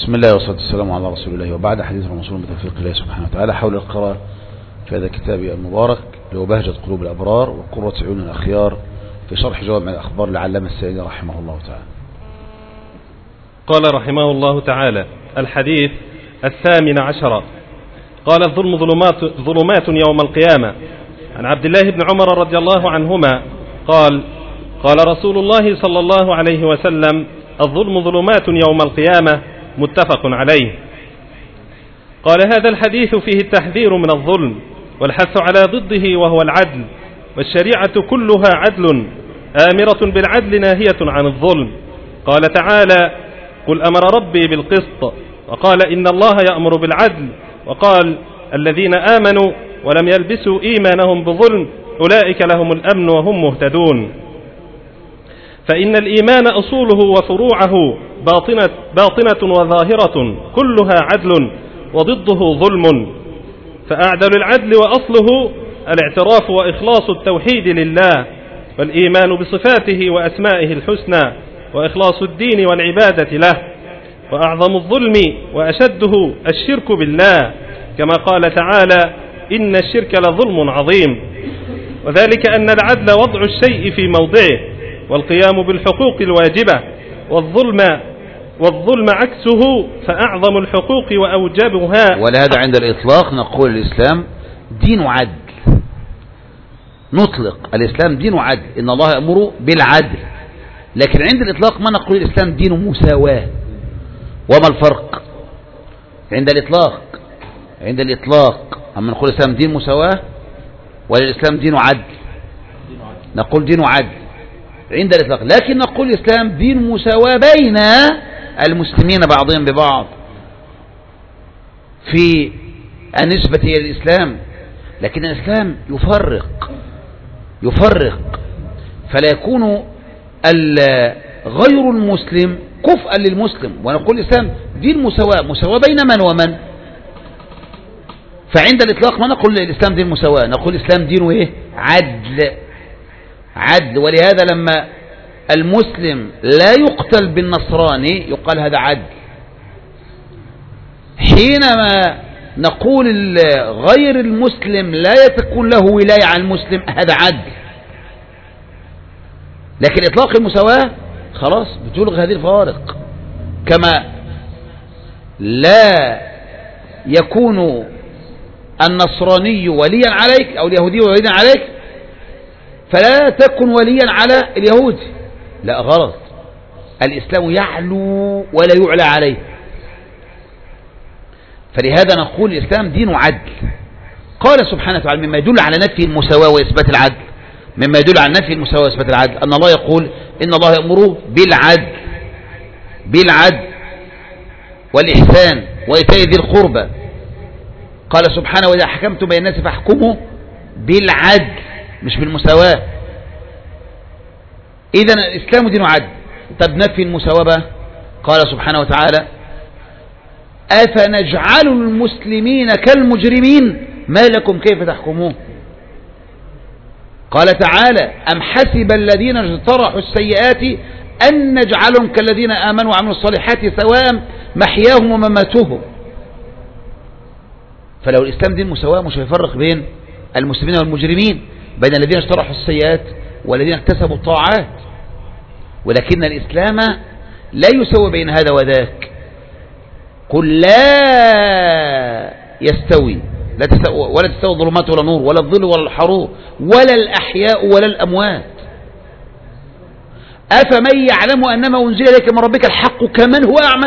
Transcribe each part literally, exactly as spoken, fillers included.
بسم الله والصلاة والسلام على رسول الله، وبعد حديث الموصول بتوفيق الله سبحانه وتعالى حول القراءة في هذا الكتاب المبارك اللي هو بهجة قلوب الأبرار وقرة عيون الأخيار في شرح جوامع الأخبار لعلامة السعدي رحمه الله تعالى. قال رحمه الله تعالى: الحديث الثامن عشر. قال: الظلم ظلمات, ظلمات يوم القيامة. عن عبد الله بن عمر رضي الله عنهما قال: قال رسول الله صلى الله عليه وسلم: الظلم ظلمات يوم القيامة، متفق عليه. قال: هذا الحديث فيه التحذير من الظلم والحث على ضده وهو العدل، والشريعة كلها عدل آمرة بالعدل ناهية عن الظلم. قال تعالى: قل أمر ربي بالقسط، وقال: إن الله يأمر بالعدل، وقال: الذين آمنوا ولم يلبسوا إيمانهم بظلم أولئك لهم الأمن وهم مهتدون. فإن الإيمان أصوله وفروعه باطنة, باطنة وظاهرة كلها عدل، وضده ظلم. فأعدل العدل وأصله الاعتراف وإخلاص التوحيد لله، والإيمان بصفاته وأسمائه الحسنى، وإخلاص الدين والعبادة له. وأعظم الظلم وأشده الشرك بالله، كما قال تعالى: إن الشرك لظلم عظيم. وذلك أن العدل وضع الشيء في موضعه والقيام بالحقوق الواجبة، والظلم والظلم عكسه، فأعظم الحقوق وأوجبها. ولهذا عند الإطلاق نقول الإسلام دين عدل، نطلق الإسلام دين عدل، إن الله يأمر بالعدل. لكن عند الإطلاق ما نقول الإسلام دين مساواة. وما الفرق عند الإطلاق؟ عند الإطلاق أما نقول الإسلام دين مساواة ولا الإسلام دين عدل؟ نقول دين عدل عند الإطلاق. لكن نقول الإسلام دين مساواة بين المسلمين بعضهم ببعض في النسبة إلى الإسلام. لكن الإسلام يفرق يفرق فلا يكون غير المسلم كفءا للمسلم. ونقول الإسلام دين مساواة، مساواة بين من ومن. فعند الإطلاق ما نقول الإسلام دين مساواة، نقول الإسلام دين إيه؟ عدل عدل. ولهذا لما المسلم لا يقتل بالنصراني يقال هذا عدل. حينما نقول غير المسلم لا تكون له ولاية عن المسلم هذا عدل. لكن إطلاق المساواة خلاص بتلغي هذه الفوارق. كما لا يكون النصراني وليا عليك أو اليهودي وليا عليك فلا تكن وليا على اليهودي، لا غلط. الإسلام يعلو ولا يعلى عليه. فلهذا نقول الإسلام دين عدل. قال سبحانه وتعالى مما يدل على نفي المساواة وإثبات العدل، مما يدل على نفي المساواة وإثبات العدل أن الله يقول: إن الله يأمر بالعدل بالعدل والإحسان وإيتاء ذي القربى. قال سبحانه: وإذا حكمتم بين الناس فاحكموا بالعدل، مش بالمساواة. إذن الإسلام دين عدل. طب نفي المساواة قال سبحانه وتعالى: أفنجعل المسلمين كالمجرمين ما لكم كيف تحكمون. قال تعالى: أم حسب الذين اجترحوا السيئات أن نجعلهم كالذين آمنوا وعملوا الصالحات سواء محياهم ومماتهم. فلو الإسلام دين مساواة مش هيفرق بين المسلمين والمجرمين، بين الذين اجترحوا السيئات والذين اكتسبوا الطاعات. ولكن الإسلام لا يسوي بين هذا وذاك. قل لا يستوي لا تستوي ولا تستوي الظلمات ولا نور ولا الظل ولا الحرور ولا الأحياء ولا الأموات. أفمن يعلم أنما أنزل إليك من ربك الحق كمن هو أعمى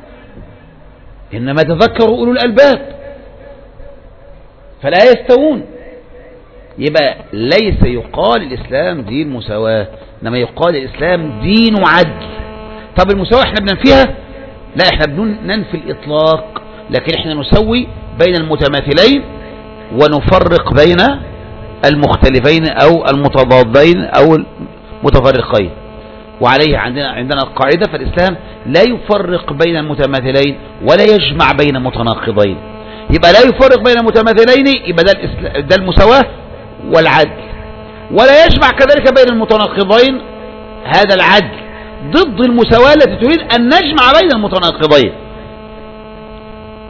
إنما تذكروا أولو الألباب. فلا يستوون. يبقى ليس يقال الإسلام دين مساواة، إنما يقال الإسلام دين عدل. طب المساواة احنا بننفيها؟ لا، احنا بننفي الإطلاق، لكن احنا نسوي بين المتماثلين ونفرق بين المختلفين أو المتضادين أو المتفرقين. وعليه عندنا عندنا القاعدة: فالإسلام لا يفرق بين المتماثلين ولا يجمع بين متناقضين. يبقى لا يفرق بين المتماثلين، يبقى ده, ده المساواة والعدل. ولا يجمع كذلك بين المتناقضين، هذا العدل ضد المساواة التي تريد أن نجمع بين المتناقضين.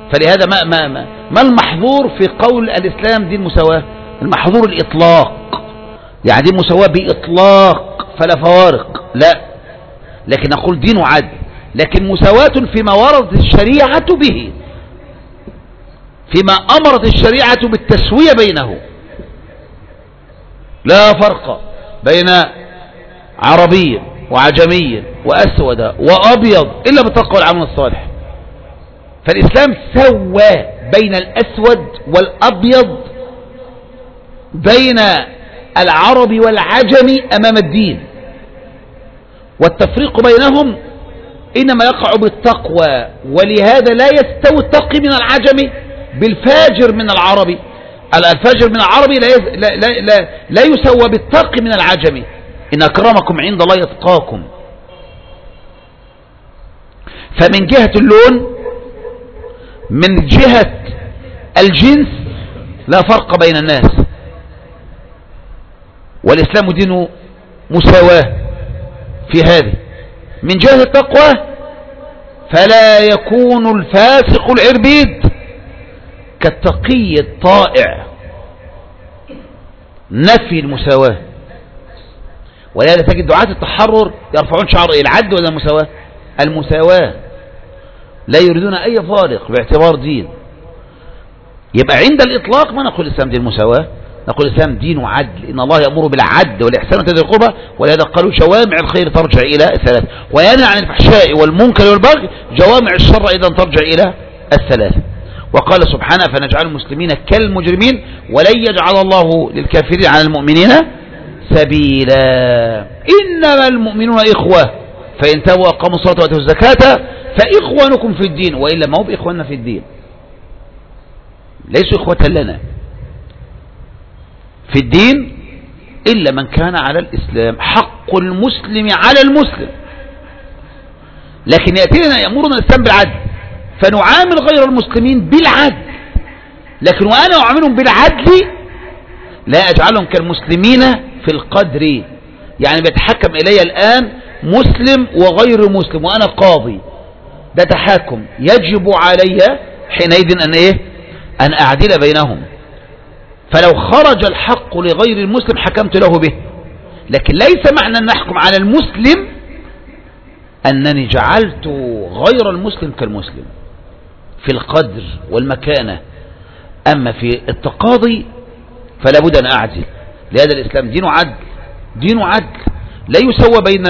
فلهذا ما, ما, ما, ما المحظور في قول الإسلام دين مساواة؟ المحظور الإطلاق، يعني دين مساواة بإطلاق فلا فوارق، لا، لكن نقول دين عدل، لكن مساواة فيما وردت الشريعة به، فيما أمرت الشريعة بالتسوية بينه. لا فرق بين عربي وعجمي وأسود وأبيض إلا بالتقوى والعمل الصالح. فالإسلام سوى بين الأسود والأبيض، بين العرب والعجم أمام الدين، والتفريق بينهم إنما يقع بالتقوى. ولهذا لا يستوي التقي من العجم بالفاجر من العربي، الفاجر من العربي لا, يز... لا, لا, لا, لا يسوى بالتقي من العجم. إن أكرمكم عند الله يتقاكم. فمن جهة اللون، من جهة الجنس، لا فرق بين الناس، والإسلام دين مساواة في هذه. من جهة التقوى فلا يكون الفاسق العربيد كالتقي الطائع، نفي المساواة. ولهذا تجد دعاة التحرر يرفعون شعار العدل ولا المساواة؟ المساواة، لا يريدون أي فارق باعتبار دين. يبقى عند الإطلاق ما نقول الإسلام دين المساواة، نقول الإسلام دين عدل. إن الله يأمر بالعدل والإحسان وإيتاء ذي القربى، ولهذا قالوا جوامع الخير ترجع إلى الثلاث، وينهى عن الفحشاء والمنكر والبغي، جوامع الشر إذا ترجع إلى الثلاث. وقال سبحانه فنجعل المسلمين كالمجرمين ولن يجعل الله للكافرين على المؤمنين سبيلا. إنما المؤمنون إخوة فإن تابوا وأقاموا الصلاة وآتوا الزكاة فإخوانكم في الدين، وإلا ما هو بإخواننا في الدين، ليسوا إخوة لنا في الدين إلا من كان على الإسلام. حق المسلم على المسلم، لكن يأتينا يأمرنا الإسلام بالعدل فنعامل غير المسلمين بالعدل، لكن وأنا أعاملهم بالعدل لا أجعلهم كالمسلمين في القدر. يعني بيتحكم إلي الآن مسلم وغير مسلم وأنا قاضي، ده تحاكم، يجب علي حينئذ أن إيه؟ أن أعدل بينهم. فلو خرج الحق لغير المسلم حكمت له به، لكن ليس معنى أن نحكم على المسلم أنني جعلت غير المسلم كالمسلم في القدر والمكانة. أما في التقاضي فلا بد أن أعدل. لهذا الإسلام دين عدل، دين عدل، لا يسوى بين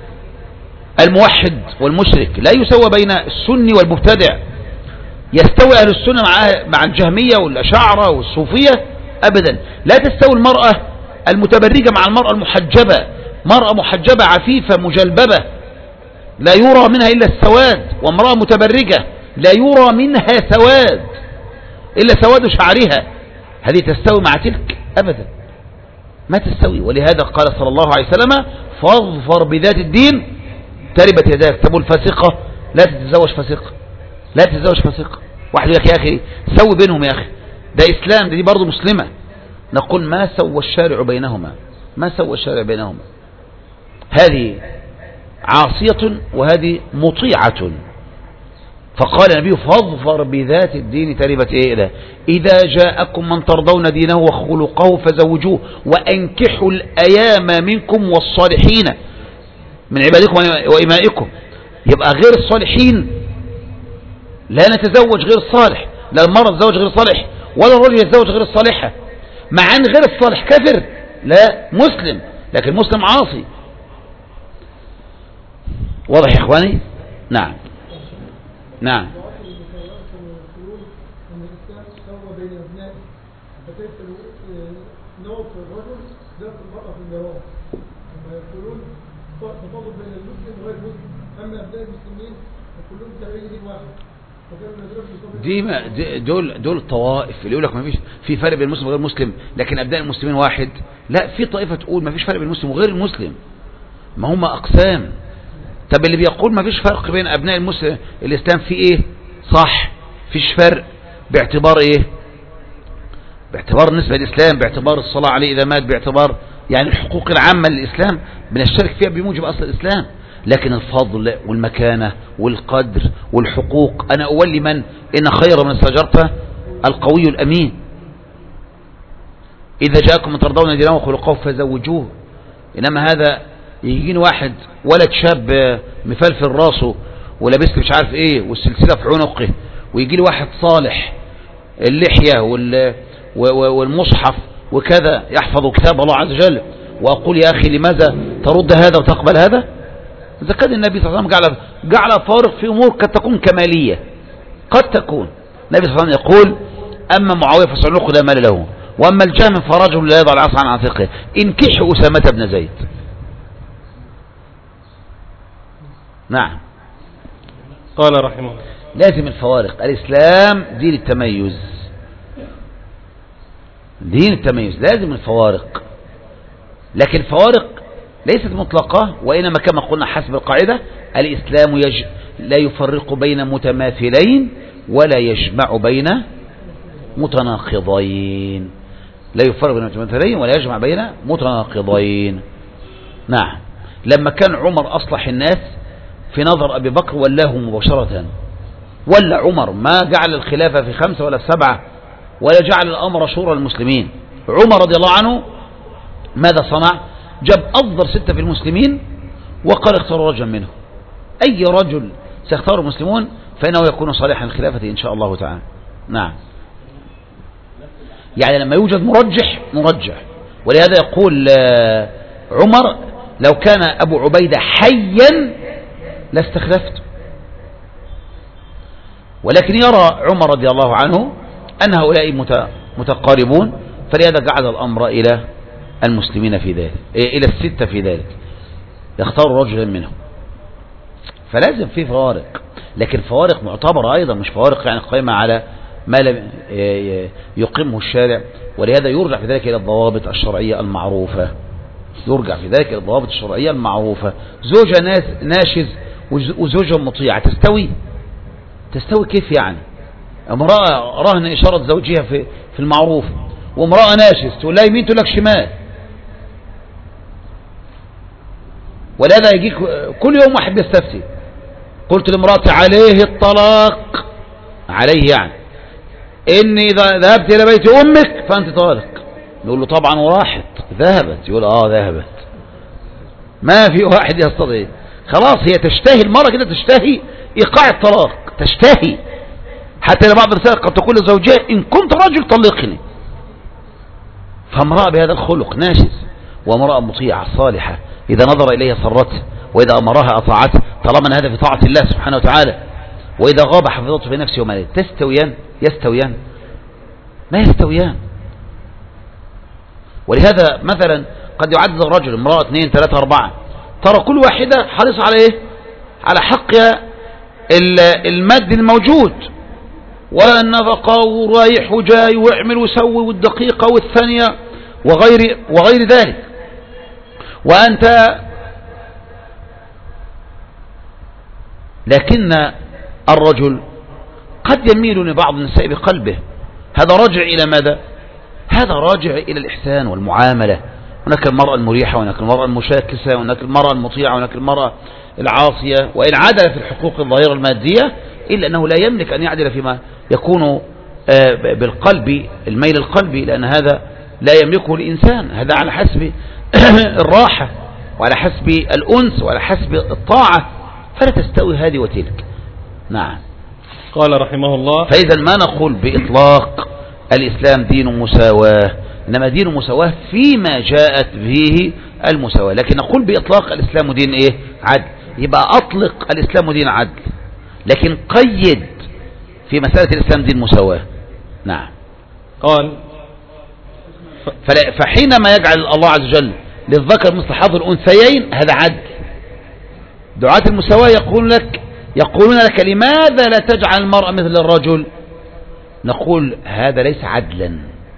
الموحد والمشرك، لا يسوى بين السني والمبتدع. يستوي أهل السنة مع مع الجهمية والأشاعرة والصوفية؟ أبدا. لا تستوي المرأة المتبرجة مع المرأة المحجبة. مرأة محجبة عفيفة مجلببة لا يرى منها إلا السواد، وامرأة متبرجة لا يرى منها سواد إلا سواد شعرها. هذه تستوي مع تلك؟ أبدا ما تستوي. ولهذا قال صلى الله عليه وسلم فاظفر بذات الدين تربت يداك. طب الفاسقة لا تتزوج فاسقة، لا تتزوج فاسقة. واحد يقول لك يا أخي سوي بينهم يا أخي، ده إسلام، ده دي برضه مسلمة. نقول ما سوى الشارع بينهما، ما سوى الشارع بينهما. هذه عاصية وهذه مطيعة. فقال النبي فاظفر بذات الدين تربت إيه إله. إذا جاءكم من ترضون دينه وخلقه فزوجوه وأنكحوا الأيام منكم والصالحين من عبادكم وإمائكم. يبقى غير الصالحين لا نتزوج غير الصالح، لا المرأة تتزوج غير الصالح ولا الرجل يتزوج غير الصالحة. مع أن غير الصالح كافر لا مسلم، لكن مسلم عاصي. واضح يا إخواني؟ نعم نعم. دي ما دول دول طوائف اللي يقول لك ما فيش في فرق بين المسلم وغير المسلم، لكن ابناء المسلمين واحد. لا، في طائفه تقول ما فيش فرق بين المسلم وغير المسلم، ما هم اقسام. طب اللي بيقول ما فيش فرق بين ابناء المسلم الاسلام في ايه؟ صح، فيش فرق باعتبار ايه؟ باعتبار نسبه الاسلام، باعتبار الصلاه عليه اذا مات، باعتبار يعني الحقوق العامه للاسلام بنشترك فيها بموجب اصل الاسلام. لكن الفضل والمكانة والقدر والحقوق أنا أولي من إن خير من استأجرته القوي الأمين. إذا جاءكم من ترضون دينه وخلقه فزوجوه. إنما هذا يجيني واحد ولد شاب مفلفل راسه ولابس مش عارف ايه والسلسلة في عنقه، ويجي لي واحد صالح اللحية والمصحف وكذا يحفظ كتاب الله عز وجل، وأقول يا أخي لماذا ترد هذا وتقبل هذا؟ إذا كان النبي صلى الله عليه وسلم جعل جعل فارق في أمور قد تكون كمالية، قد تكون النبي صلى الله عليه وسلم يقول أما معاوية فسعنقه لا مال له، وأما الجهم فرجل لا يضع العصا عن عاتقه، انكحوا أسامة بن زيد. نعم. قال رحمه الله لازم الفوارق. الإسلام دين التميز، دين التميز لازم الفوارق، لكن الفوارق ليست مطلقة، وإنما كما قلنا حسب القاعدة الإسلام يج... لا يفرق بين متماثلين ولا يجمع بين متناقضين، لا يفرق بين متماثلين ولا يجمع بين متناقضين. نعم. لما كان عمر أصلح الناس في نظر أبي بكر ولاه مباشرة، ولا عمر ما جعل الخلافة في خمسة ولا في سبعة، ولا جعل الأمر شورى المسلمين. عمر رضي الله عنه ماذا صنع؟ جاب أفضل ستة في المسلمين وقال اختاروا رجلا منه، أي رجل سيختار المسلمون فإنه يكون صالحا للخلافة إن شاء الله تعالى. نعم. يعني لما يوجد مرجح مرجح، ولهذا يقول عمر لو كان أبو عبيدة حيا لاستخلفته، ولكن يرى عمر رضي الله عنه أن هؤلاء متقاربون، فلهذا جعل الأمر إلى المسلمين في ذلك، إلى الستة في ذلك، يختار رجلا منهم. فلازم في فوارق، لكن فوارق معتبرة أيضا، مش فوارق يعني قائمة على ما لم يقيمه الشارع، ولهذا يرجع في ذلك إلى الضوابط الشرعية المعروفة، يرجع في ذلك إلى الضوابط الشرعية المعروفة. زوجة ناس ناشز وزوجة مطيعة تستوي؟ تستوي كيف يعني؟ امرأة رهن إشارة زوجها في في المعروف، وامرأة ناشز تقول لها يمين تقول لك شمال. ولهذا يجيك كل يوم واحد بيستفتي، قلت لامرأتي عليه الطلاق، عليه يعني إني إذا ذهبت إلى بيت أمك فأنت طالق. نقول له طبعا وراحت ذهبت، يقول آه ذهبت. ما في واحد يستطيع، خلاص هي تشتهي المرأة كده، تشتهي إيقاع الطلاق، تشتهي. حتى لبعض الرسائل قد تقول لزوجها إن كنت رجل طلقني. فامرأة بهذا الخلق ناشز، وامرأة مطيعة صالحة إذا نظر إليها سرته، وإذا أمرها أطاعته، طالما أن هذا في طاعة الله سبحانه وتعالى، وإذا غاب حفظته في نفسه وماله. تستويان؟ يستويان؟ ما يستويان. ولهذا مثلا قد يعدد الرجل امرأة اثنين ثلاثة أربعة، ترى كل واحدة حريصة على إيه؟ على حقها المادي الموجود، والنفقة ورايح وجاي ويعمل ويسوي والدقيقة والثانية وغير وغير ذلك. وأنت لكن الرجل قد يميل لبعض النساء بقلبه، هذا راجع إلى ماذا؟ هذا راجع إلى الإحسان والمعاملة. هناك المرأة المريحة، وهناك المرأة المشاكسة، وهناك المرأة المطيعة، وهناك المرأة العاصية. وإن عدل في الحقوق الظاهرة المادية إلا أنه لا يملك أن يعدل فيما يكون بالقلب، الميل القلبي، لأن هذا لا يملكه الإنسان. هذا على حسب الراحة وعلى حسب الأنس وعلى حسب الطاعة، فلا تستوي هذه وتلك. نعم. قال رحمه الله: فإذا ما نقول بإطلاق الإسلام دين مساواة، إنما دين مساواة فيما جاءت فيه المساواة، لكن نقول بإطلاق الإسلام دين إيه؟ عدل. يبقى أطلق الإسلام دين عدل، لكن قيد في مسألة الإسلام دين مساواة. نعم. قال: فحينما يجعل الله عز وجل للذكر مثل حظ الأنثيين هذا عدل. دعاة المساواة يقول لك يقولون لك لماذا لا تجعل المرأة مثل الرجل؟ نقول هذا ليس عدلا.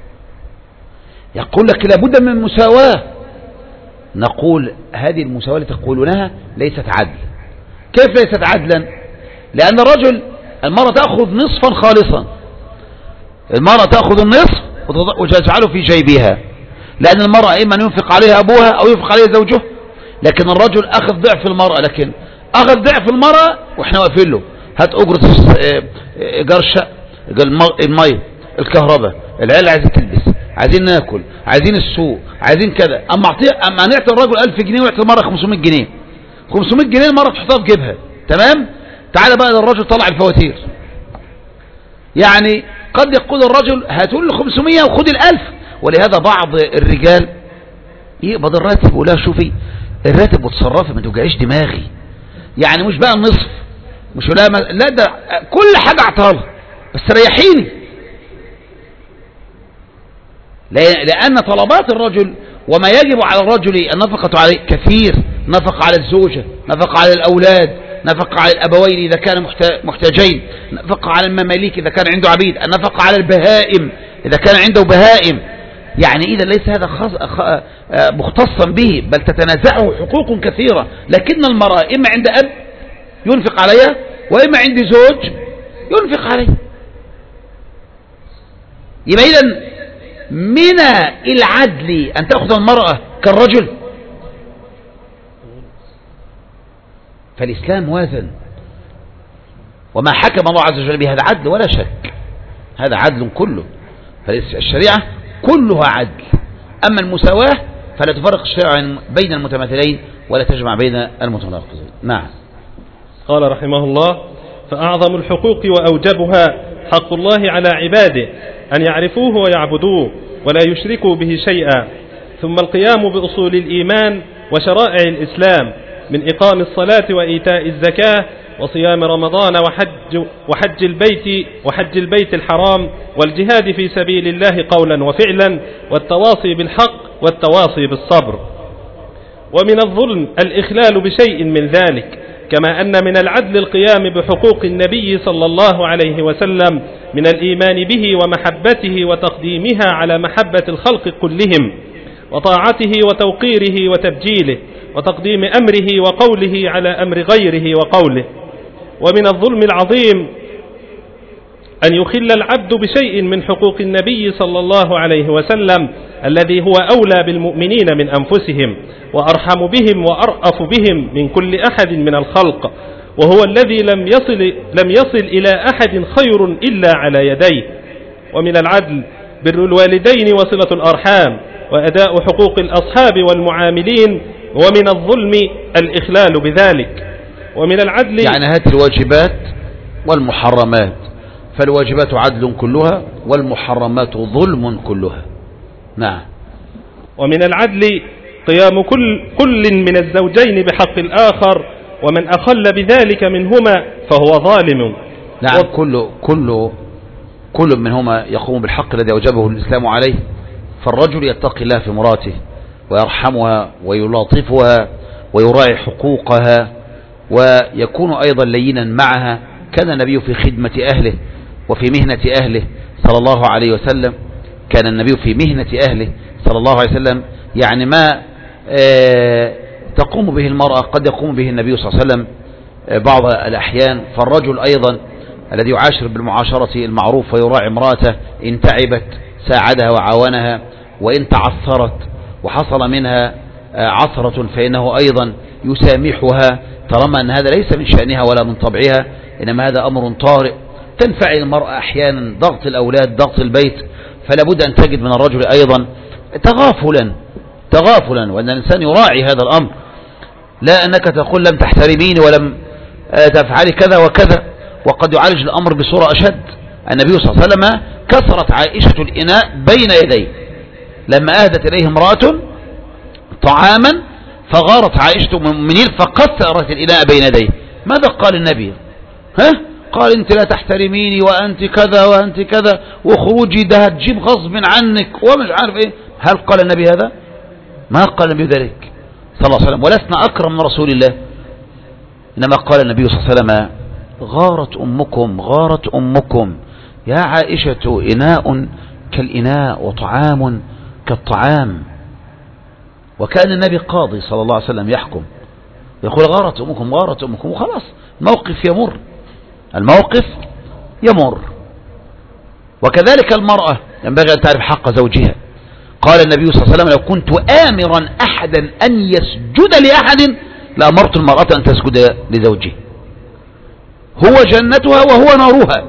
يقول لك لابد من مساواة، نقول هذه المساواة التي تقولونها ليست عدل. كيف ليست عدلا؟ لأن الرجل المرأة تأخذ نصفا خالصا، المرأة تأخذ النصف وتجعله في جيبها، لأن المرأة إما أن ينفق عليها أبوها أو ينفق عليها زوجها، لكن الرجل أخذ ضعف المرأة، لكن أخذ ضعف المرأة وإحنا واقفين له، هات أجرة إيجار الشقة، المية، الكهرباء، العيال عايزة تلبس، عايزين ناكل، عايزين السوق، عايزين كذا. أما أعطيه أما نعطي الرجل ألف جنيه ونعطي المرأة خمسمائة جنيه، خمسمائة جنيه المرأة تحطها في جيبها، تمام؟ تعال بقى للرجل طلع الفواتير. يعني قد يقول الرجل هاتوا له خمسمائة وخد الألف. ولهذا بعض الرجال يقبض الراتب يقول لها شوفي الراتب وتصرفي ما توجعيش دماغي، يعني مش بقى النصف، مش لا لا ده كل حاجة اعطاها بس ريحيني. لأن طلبات الرجل وما يجب على الرجل النفقة عليه كثير، نفقة على الزوجة، نفقة على الأولاد، نفقة على الأبوين إذا كان محتاجين، نفقة على المماليك إذا كان عنده عبيد، النفقة على البهائم إذا كان عنده بهائم. يعني إذا ليس هذا مختصا به، بل تتنازعه حقوق كثيرة. لكن المرأة إما عند أب ينفق عليها، وإما عند زوج ينفق عليها. يبقى إذن من العدل أن تأخذ المرأة كالرجل. فالإسلام وازن، وما حكم الله عز وجل به هذا عدل ولا شك، هذا عدل كله. فالشريعة كلها عدل. أما المساواة فلا تفرق الشريعة بين المتماثلين ولا تجمع بين المتناقضين. نعم. قال رحمه الله: فأعظم الحقوق وأوجبها حق الله على عباده أن يعرفوه ويعبدوه ولا يشركوا به شيئا، ثم القيام بأصول الإيمان وشرائع الإسلام من إقام الصلاة وإيتاء الزكاة وصيام رمضان وحج, وحج البيت وحج البيت الحرام والجهاد في سبيل الله قولا وفعلا والتواصي بالحق والتواصي بالصبر. ومن الظلم الإخلال بشيء من ذلك، كما أن من العدل القيام بحقوق النبي صلى الله عليه وسلم من الإيمان به ومحبته وتقديمها على محبة الخلق كلهم، وطاعته وتوقيره وتبجيله، وتقديم أمره وقوله على أمر غيره وقوله. ومن الظلم العظيم أن يخل العبد بشيء من حقوق النبي صلى الله عليه وسلم الذي هو أولى بالمؤمنين من أنفسهم وأرحم بهم وأرأف بهم من كل أحد من الخلق، وهو الذي لم يصل, لم يصل إلى أحد خير إلا على يديه. ومن العدل بر الوالدين وصلة الأرحام وأداء حقوق الأصحاب والمعاملين. ومن الظلم الإخلال بذلك. ومن العدل يعني هذه الواجبات والمحرمات، فالواجبات عدل كلها والمحرمات ظلم كلها. نعم. ومن العدل قيام كل, كل من الزوجين بحق الآخر، ومن أخل بذلك منهما فهو ظالم. نعم. و... كل, كل, كل منهما يقوم بالحق الذي أوجبه الإسلام عليه. فالرجل يتقي الله في مراته ويرحمها ويلاطفها ويراعي حقوقها ويكون أيضا لينا معها. كان النبي في خدمة أهله وفي مهنة أهله صلى الله عليه وسلم، كان النبي في مهنة أهله صلى الله عليه وسلم. يعني ما تقوم به المرأة قد يقوم به النبي صلى الله عليه وسلم بعض الأحيان. فالرجل أيضا الذي يعاشر بالمعاشرة المعروف ويراعي امرأته، إن تعبت ساعدها وعاونها، وإن تعثرت وحصل منها عثرة فإنه أيضا يسامحها، طالما أن هذا ليس من شأنها ولا من طبعها، إنما هذا أمر طارئ تنفعل المرأة أحيانا، ضغط الأولاد، ضغط البيت، فلا بد أن تجد من الرجل أيضا تغافلا تغافلا وأن الإنسان يراعي هذا الأمر. لا أنك تقول لم تحترميني ولم تفعلي كذا وكذا، وقد يعالج الأمر بصورة أشد. النبي صلى الله عليه وسلم كسرت عائشة الإناء بين يديه لما أهدت إليه امرأة طعاما، فغارت عائشة من المؤمنين فكسرت الإناء بين يديه. ماذا قال النبي؟ ها؟ قال أنت لا تحترميني وأنت كذا وأنت كذا وخروجي ده هتجيب غصب عنك ومش عارف إيه. هل قال النبي هذا؟ ما قال النبي ذلك صلى الله عليه وسلم. ولسنا أكرم من رسول الله، إنما قال النبي صلى الله عليه وسلم: غارت أمكم غارت أمكم يا عائشة، إناء كالإناء وطعام كالطعام. وكان النبي قاضي صلى الله عليه وسلم يحكم، يقول: غارت أمكم غارت أمكم، وخلاص الموقف يمر، الموقف يمر. وكذلك المرأة ينبغي أن تعرف حق زوجها قال النبي صلى الله عليه وسلم: لو كنت آمرا أحدا أن يسجد لأحد لأمرت المرأة أن تسجد لزوجه، هو جنتها وهو نارها.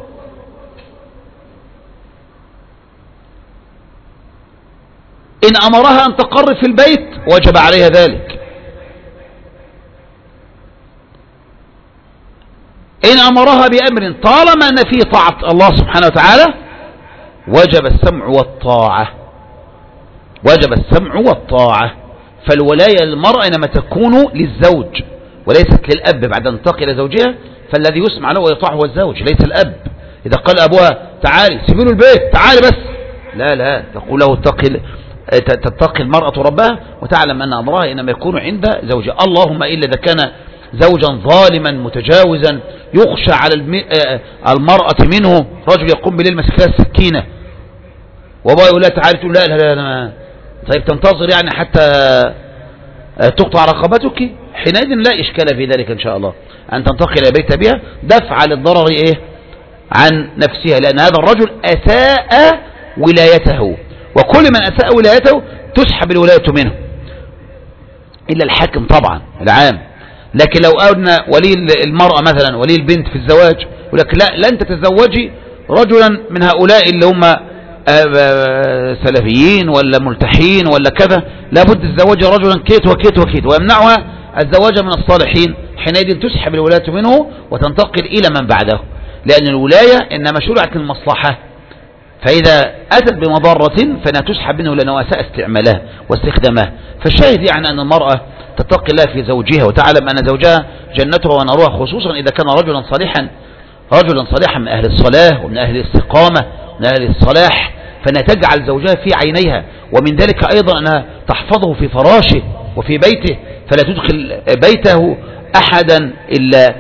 إن أمرها أن تقر في البيت وجب عليها ذلك، إن أمرها بأمر طالما أن فيه طاعة الله سبحانه وتعالى وجب السمع والطاعة، وجب السمع والطاعة. فالولاية للمرأة إنما تكون للزوج وليست للأب بعد أن تنتقل إلى زوجها، فالذي يسمع له ويطاع هو الزوج ليس الأب. إذا قال أبوها: تعالي سيبي له البيت، تعالي بس، لا لا، تقول له اتقي، تتقي المرأة ربها وتعلم أن أمرها إنما يكون عند زوجها. اللهم إلا إذا كان زوجا ظالما متجاوزا يخشى على المرأة منه، رجل يقوم بالليل مسك لها السكينة وابوها يقول لها تعالي، تقول لا لا لا، طيب تنتظر يعني حتى تقطع رقبتك؟ حينئذ لا إشكال في ذلك إن شاء الله أن تنتقل إلى بيت بها دفع للضرر إيه عن نفسها، لأن هذا الرجل أساء ولايته، وكل من أساء ولايته تسحب الولاية منه إلا الحاكم طبعا العام. لكن لو قلنا ولي المرأة مثلا ولي البنت في الزواج يقول لك لا، لن تتزوجي رجلا من هؤلاء اللي هم سلفيين ولا ملتحين ولا كذا، لابد تتزوجي رجلا كيت وكيت وكيت، ويمنعها الزواج من الصالحين. حينئذ تسحب الولاية منه وتنتقل إلى من بعده، لأن الولاية إنما شرعت المصلحة، فإذا أتت بمضرة فإنها تسحب منه لأنه أساء استعمالها واستخدامها. فالشاهد يعني أن المرأة تتقي الله في زوجها وتعلم أن زوجها جنتها ونارها، خصوصا إذا كان رجلا صالحا، رجلا صالحا من أهل الصلاة ومن أهل الاستقامة من أهل الصلاح، فإنها تجعل زوجها في عينيها. ومن ذلك أيضا أنها تحفظه في فراشه وفي بيته، فلا تدخل بيته أحدا إلا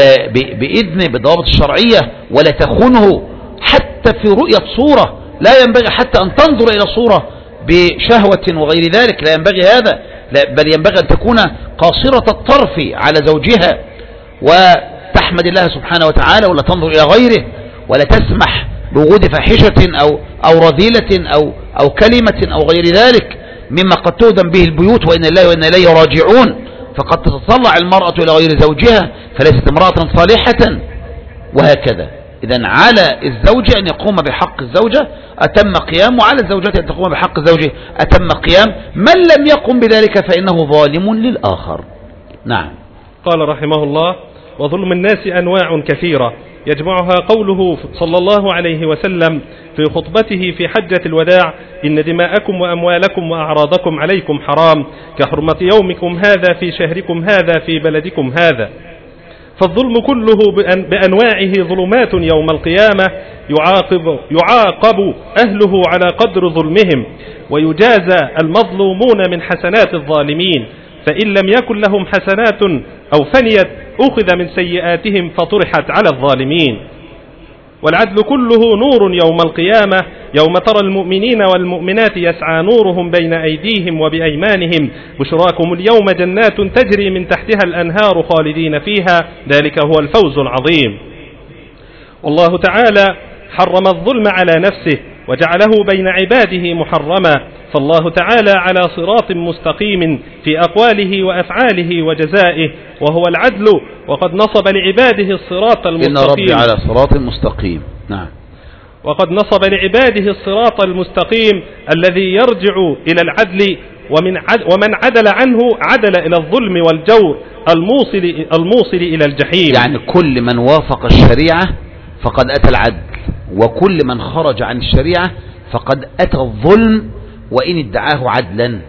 بإذنه بالضوابط الشرعية، ولا تخونه حتى في رؤية صورة، لا ينبغي حتى أن تنظر إلى صورة بشهوة وغير ذلك، لا ينبغي هذا، بل ينبغي أن تكون قاصرة الطرف على زوجها وتحمد الله سبحانه وتعالى، ولا تنظر إلى غيره، ولا تسمح بوجود فاحشة أو, أو رذيلة أو, أو كلمة أو غير ذلك مما قد تهدم به البيوت، وإن الله وإن إليه راجعون. فقد تتطلع المرأة إلى غير زوجها فليست امرأة صالحة، وهكذا. إذن على الزوج أن يقوم بحق الزوجة أتم قيام، وعلى الزوجة أن تقوم بحق الزوج أتم قيام، من لم يقم بذلك فإنه ظالم للآخر. نعم. قال رحمه الله: وظلم الناس أنواع كثيرة يجمعها قوله صلى الله عليه وسلم في خطبته في حجة الوداع: إن دماءكم وأموالكم وأعراضكم عليكم حرام كحرمة يومكم هذا في شهركم هذا في بلدكم هذا. فالظلم كله بأنواعه ظلمات يوم القيامة يعاقب, يعاقب أهله على قدر ظلمهم، ويجازى المظلومون من حسنات الظالمين، فإن لم يكن لهم حسنات أو فنيت أخذ من سيئاتهم فطرحت على الظالمين. والعدل كله نور يوم القيامة، يوم ترى المؤمنين والمؤمنات يسعى نورهم بين أيديهم وبأيمانهم بشراكم اليوم جنات تجري من تحتها الأنهار خالدين فيها، ذلك هو الفوز العظيم. والله تعالى حرم الظلم على نفسه وجعله بين عباده محرما، فالله تعالى على صراط مستقيم في أقواله وأفعاله وجزائه، وهو العدل، وقد نصب لعباده الصراط المستقيم. إن ربي على صراط مستقيم. نعم. وقد نصب لعباده الصراط المستقيم الذي يرجع إلى العدل، ومن ومن عدل عنه عدل إلى الظلم والجور الموصل, الموصل إلى الجحيم. يعني كل من وافق الشريعة فقد أتى العدل، وكل من خرج عن الشريعة فقد أتى الظلم وإن ادعاه عدلا،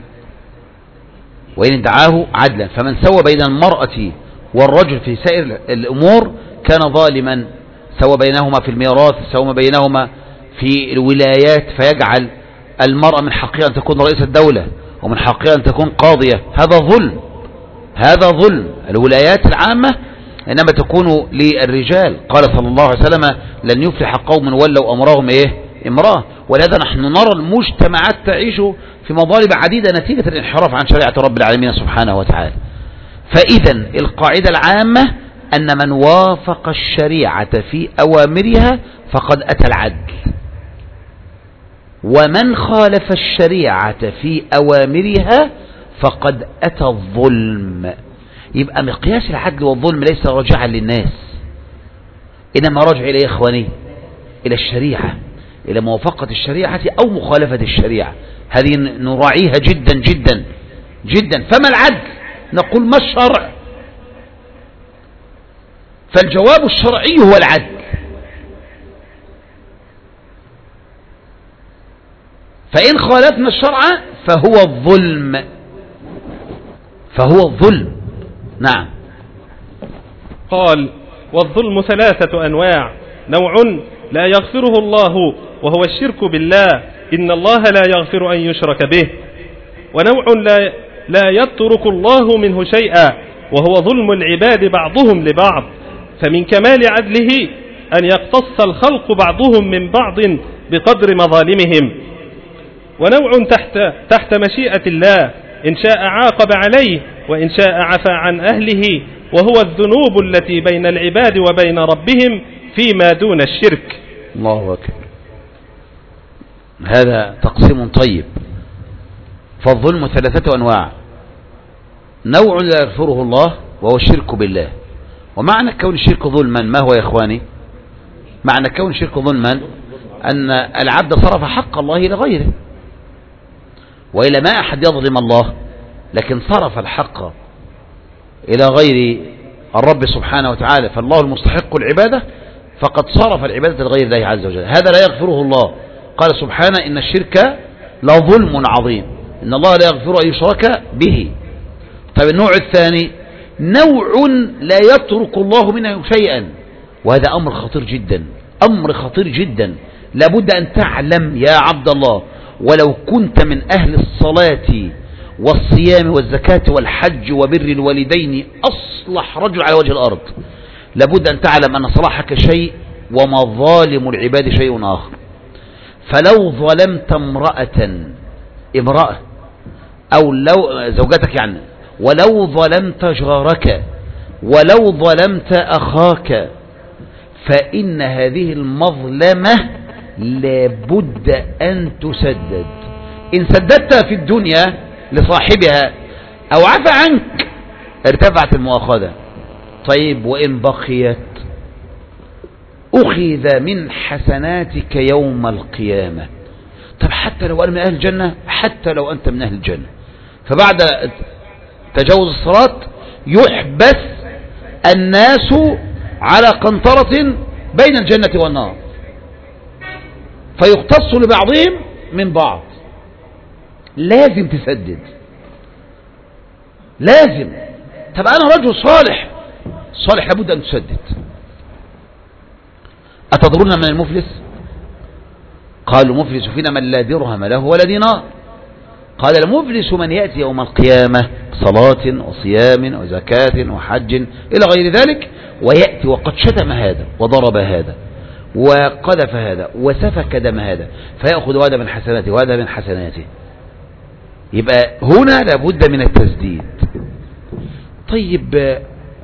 وإن ادعاه عدلا. فمن سوى بين المرأة والرجل في سائر الأمور كان ظالما، سوى بينهما في الميراث، سوى بينهما في الولايات، فيجعل المرأة من حقها أن تكون رئيس الدولة ومن حقها أن تكون قاضية، هذا ظلم، هذا ظلم. الولايات العامة إنما تكون للرجال، قال صلى الله عليه وسلم: لن يفلح قوم ولوا أمرهم إيه امرأة. ولهذا نحن نرى المجتمعات تعيش في مضارب عديدة نتيجة الانحراف عن شريعة رب العالمين سبحانه وتعالى. فإذا القاعدة العامة أن من وافق الشريعة في أوامرها فقد أتى العدل، ومن خالف الشريعة في أوامرها فقد أتى الظلم. يبقى مقياس العدل والظلم ليس راجعا للناس، إنما راجع إلى إخواني إلى الشريعة، إلى موافقة الشريعة أو مخالفة الشريعة. هذه نراعيها جدا جدا جدا. فما العدل؟ نقول ما الشرع؟ فالجواب الشرعي هو العدل. فإن خالفنا الشرع فهو الظلم، فهو الظلم. نعم. قال: والظلم ثلاثة أنواع: نوع لا يغفره الله وهو الشرك بالله، إن الله لا يغفر أن يشرك به. ونوع لا, لا يترك الله منه شيئا، وهو ظلم العباد بعضهم لبعض، فمن كمال عدله أن يقتص الخلق بعضهم من بعض بقدر مظالمهم. ونوع تحت, تحت مشيئة الله، إن شاء عاقب عليه وإن شاء عفى عن أهله، وهو الذنوب التي بين العباد وبين ربهم فيما دون الشرك. الله أكبر. هذا تقسيم طيب. فالظلم ثلاثة أنواع: نوع لا يغفره الله وهو الشرك بالله. ومعنى كون الشرك ظلما ما هو يا إخواني؟ معنى كون الشرك ظلما أن العبد صرف حق الله لغيره، وإلى ما أحد يظلم الله، لكن صرف الحق إلى غير الرب سبحانه وتعالى، فالله المستحق العبادة فقد صرف العبادة لغير الله عز وجل. هذا لا يغفره الله. قال سبحانه: إن الشرك لظلم عظيم، إن الله لا يغفر أن يشرك به. طيب النوع الثاني: نوع لا يترك الله منه شيئا، وهذا أمر خطير جدا، أمر خطير جدا. لابد أن تعلم يا عبد الله، ولو كنت من أهل الصلاة والصيام والزكاة والحج وبر الوالدين أصلح رجل على وجه الأرض، لابد أن تعلم أن صلاحك شيء ومظالم العباد شيء آخر. فلو ظلمت امرأة امرأة أو لو زوجتك يعني، ولو ظلمت جارك، ولو ظلمت أخاك، فإن هذه المظلمة لابد أن تسدد. إن سددت في الدنيا لصاحبها أو عفى عنك ارتفعت المؤاخذة. طيب وإن بقيت أخذ من حسناتك يوم القيامة. طب حتى لو أنا من أهل الجنة، حتى لو أنت من أهل الجنة، فبعد تجاوز الصراط يحبس الناس على قنطرة بين الجنة والنار، فيقتص لبعضهم من بعض. لازم تسدد، لازم. طب أنا رجل صالح، صالح لابد أن تسدد. أتدرون من المفلس؟ قالوا المفلس فينا من لا درهم له ولا دينار. قال المفلس من يأتي يوم القيامة صلاة وصيام وزكاة وحج إلى غير ذلك، ويأتي وقد شتم هذا وضرب هذا وقذف هذا وسفك دم هذا، فيأخذ هذا من حسناته وهذا من حسناته. يبقى هنا لابد من التسديد. طيب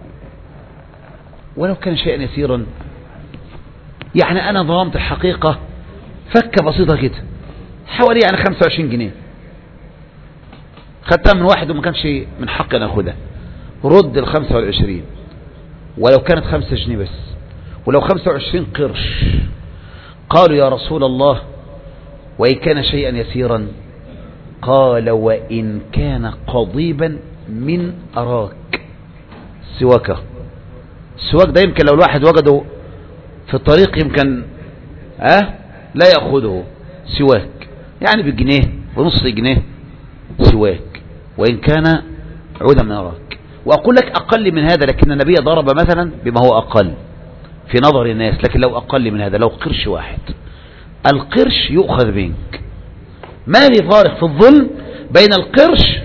ولو كان شيئا يسيرا، يعني أنا ظلمت الحقيقة فكة بسيطة كده حوالي يعني خمسة وعشرين جنيه، خدتها من واحد وما كانش من حق أن أخذها، رد الخمسة والعشرين. ولو كانت خمسة جنيه بس، ولو خمسة وعشرين قرش. قالوا يا رسول الله وإن كان شيئا يسيرا؟ قال وإن كان قضيبا من أراك. سواكة، السواك ده يمكن لو الواحد وجده في الطريق يمكن أه لا يأخذه. سواك يعني بالجنيه ونص جنيه سواك، وإن كان عودا من أراك. وأقول لك أقل من هذا، لكن النبي ضرب مثلا بما هو أقل في نظر الناس، لكن لو أقل من هذا، لو قرش واحد، القرش يؤخذ منك. ما في فارق في الظلم بين القرش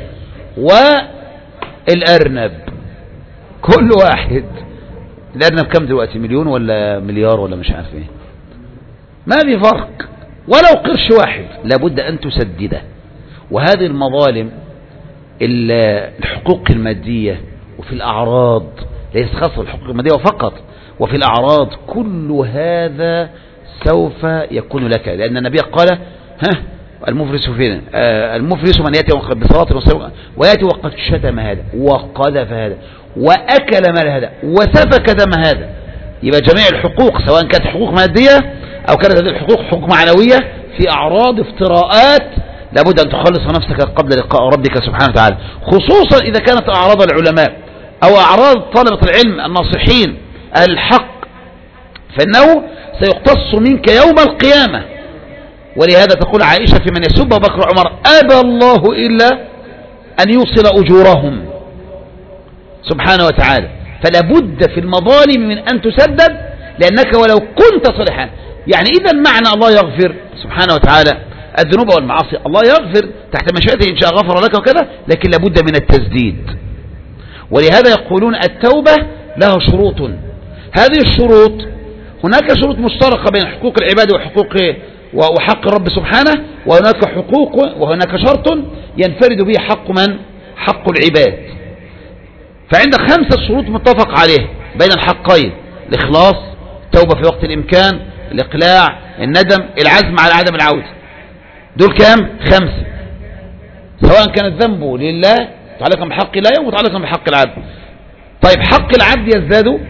والأرنب، كل واحد. الأرنب كم دلوقتي؟ مليون ولا مليار ولا مش عارف ايه؟ ما في فرق ولو قرش واحد، لابد أن تسدده. وهذه المظالم الحقوق المادية وفي الأعراض، ليس خاصة الحقوق المادية فقط، وفي الأعراض، كل هذا سوف يكون لك، لأن النبي قال ها المفلس فين؟ آه المفلس من يأتي بصلاة وصلاة ويأتي وقد شتم هذا وقذف هذا وأكل مال هذا وسفك دم هذا. يبقى جميع الحقوق سواء كانت حقوق مادية أو كانت هذه الحقوق حقوق معنوية في أعراض افتراءات لابد أن تخلص نفسك قبل لقاء ربك سبحانه وتعالى، خصوصا إذا كانت أعراض العلماء أو أعراض طلبة العلم الناصحين أهل الحق، فإنه سيقتص منك يوم القيامة. ولهذا تقول عائشة في من يسب بكر وعمر أبى الله إلا أن يوصل أجورهم سبحانه وتعالى. فلا بد في المظالم من أن تسدد، لأنك ولو كنت صالحا، يعني إذا معنى الله يغفر سبحانه وتعالى الذنوب والمعاصي، الله يغفر تحت مشيئته إن شاء غفر لك وكذا، لكن لابد من التسديد. ولهذا يقولون التوبة لها شروط. هذه الشروط هناك شروط مشتركة بين حقوق العباد وحقوق وحق الرب سبحانه، وهناك حقوق وهناك شرط ينفرد به حق من؟ حق العباد. فعندك خمسة شروط متفق عليه بين الحقين: الإخلاص، التوبة في وقت الإمكان، الإقلاع، الندم، العزم على عدم العودة. دول كام؟ خمسة، سواء كان الذنب لله متعلقا بحق الله أو متعلقا بحق العبد. طيب حق العبد يزداد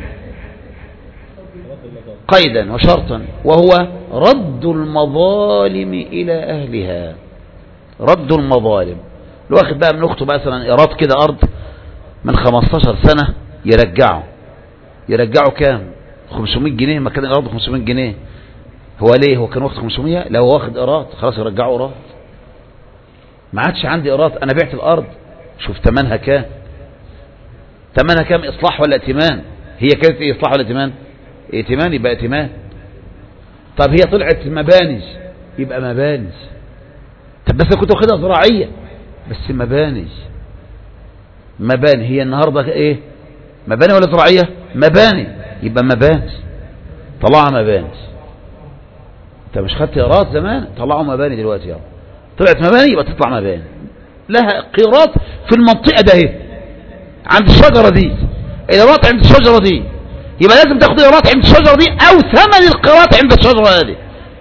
قيدا وشرطا، وهو رد المظالم إلى أهلها. رد المظالم، لو واخد بقى من أخته مثلا إيراد كده أرض من خمستاشر سنة، يرجعه يرجعه كام؟ خمسمائة جنيه، ما كان الأرض خمسمائة جنيه. هو ليه؟ هو كان واخد خمسمائة؟ لو هو واخد إيراد خلاص يرجعه إيراد. ما عادش عندي إيراد، أنا بعت الأرض، شوف تمنها كام؟ تمنها كام؟ إصلاح ولا ائتمان؟ هي كانت إيه، إصلاح ولا ائتمان؟ ائتمان، يبقى ائتمان. طب هي طلعت مبانج، يبقى مبانج. طب بس كنت واخدها زراعية، بس مبانج. مباني هي النهاردة ايه؟ مباني ولا زراعية؟ مباني، يبقى مباني، طلعها مباني. انت مش خدت قيراط زمان؟ طلعوا مباني دلوقتي. يلا طلعت مباني يبقى تطلع مباني، لها قيراط في المنطقة ده اهي، عند الشجرة دي. القيراط عند الشجرة دي، يبقى لازم تاخد قيراط عند الشجرة دي او ثمن القيراط عند الشجرة هذه.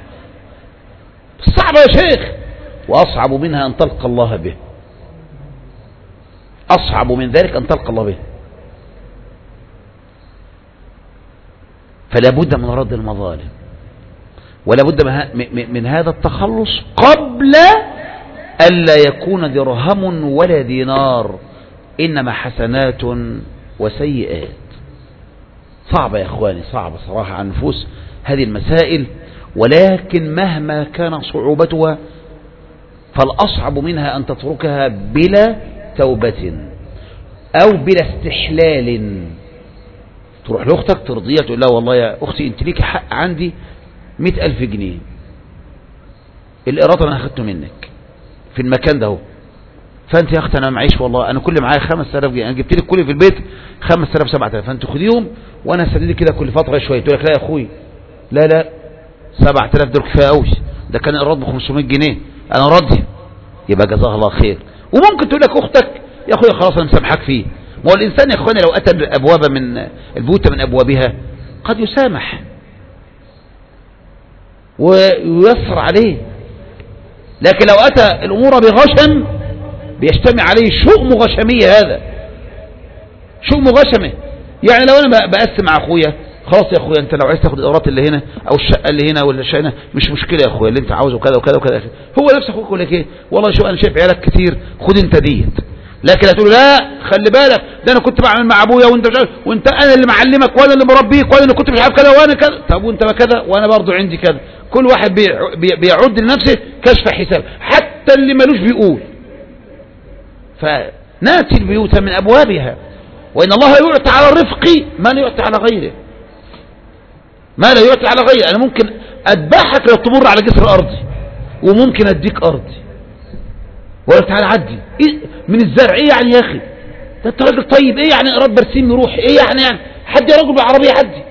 صعبة يا شيخ، واصعب منها ان تلقى الله به. أصعب من ذلك أن تلقى الله به. فلا بد من رد المظالم، ولا بد من هذا التخلص قبل ألا يكون درهم ولا دينار، إنما حسنات وسيئات. صعبة يا إخواني، صعبة صراحة عن نفوس هذه المسائل، ولكن مهما كان صعوبتها فالأصعب منها أن تتركها بلا توبة أو بلا استحلال. تروح لأختك ترضيها تقول لها والله يا أختي أنت ليك حق عندي مئة ألف جنيه، الإيراد أنا أخذته منك في المكان ده هو، فأنت يا أختي أنا معيش والله، أنا كل معايا خمس آلاف جنيه، أنا جبت لك كل في البيت خمس آلاف سبعة آلاف، فأنت خديهم وأنا هسددك كده كل فترة شوية. تقول لك لا يا أخوي، لا لا سبعة آلاف دول كفاية قوي، ده كان الإيراد ب خمسمائة جنيه، أنا راضي. يبقى جزاها الله خير. وممكن تقول لك أختك يا أخوي خلاص أنا مسامحك فيه. ما هو الإنسان يا أخواني لو أتى أبواب من البيوت من أبوابها قد يسامح وييسر عليه، لكن لو أتى الأمور بغشم بيجتمع عليه شؤم غشمية. هذا شؤم غشمه. يعني لو أنا بقسم مع أخويا، خلاص يا أخويا أنت لو عايز تاخد الإيراد اللي هنا أو الشقة اللي هنا ولا الشقة هنا مش مشكلة يا أخويا، اللي أنت عاوزه كذا وكذا وكذا. هو نفس أخوك يقول لك إيه، والله شو أنا شايف عيالك كتير خد أنت ديت، لكن هتقول لا خلي بالك ده أنا كنت بعمل مع أبويا وأنت مش عارف، وأنت أنا اللي معلمك وأنا اللي مربيك وأنا اللي كنت مش عارف كذا وأنا كذا. طب وأنت ما كذا وأنا برضو عندي كذا. كل واحد بيعد لنفسه كشف حساب، حتى اللي ملوش بيقول. فناتي البيوت من أبوابها، وإن الله يعطي على الرفق ما لا يعطي على غيره، ما لا يعطي على غيره. أنا ممكن أذبحك لو تمر على جسر أرضي، وممكن أديك أرضي ولا تعالى عدي إيه من الزرع. إيه يعني يا أخي ده أنت راجل طيب، إيه يعني إيراد برسيم يروح، إيه يعني يعني حد يا راجل بالعربية عدي.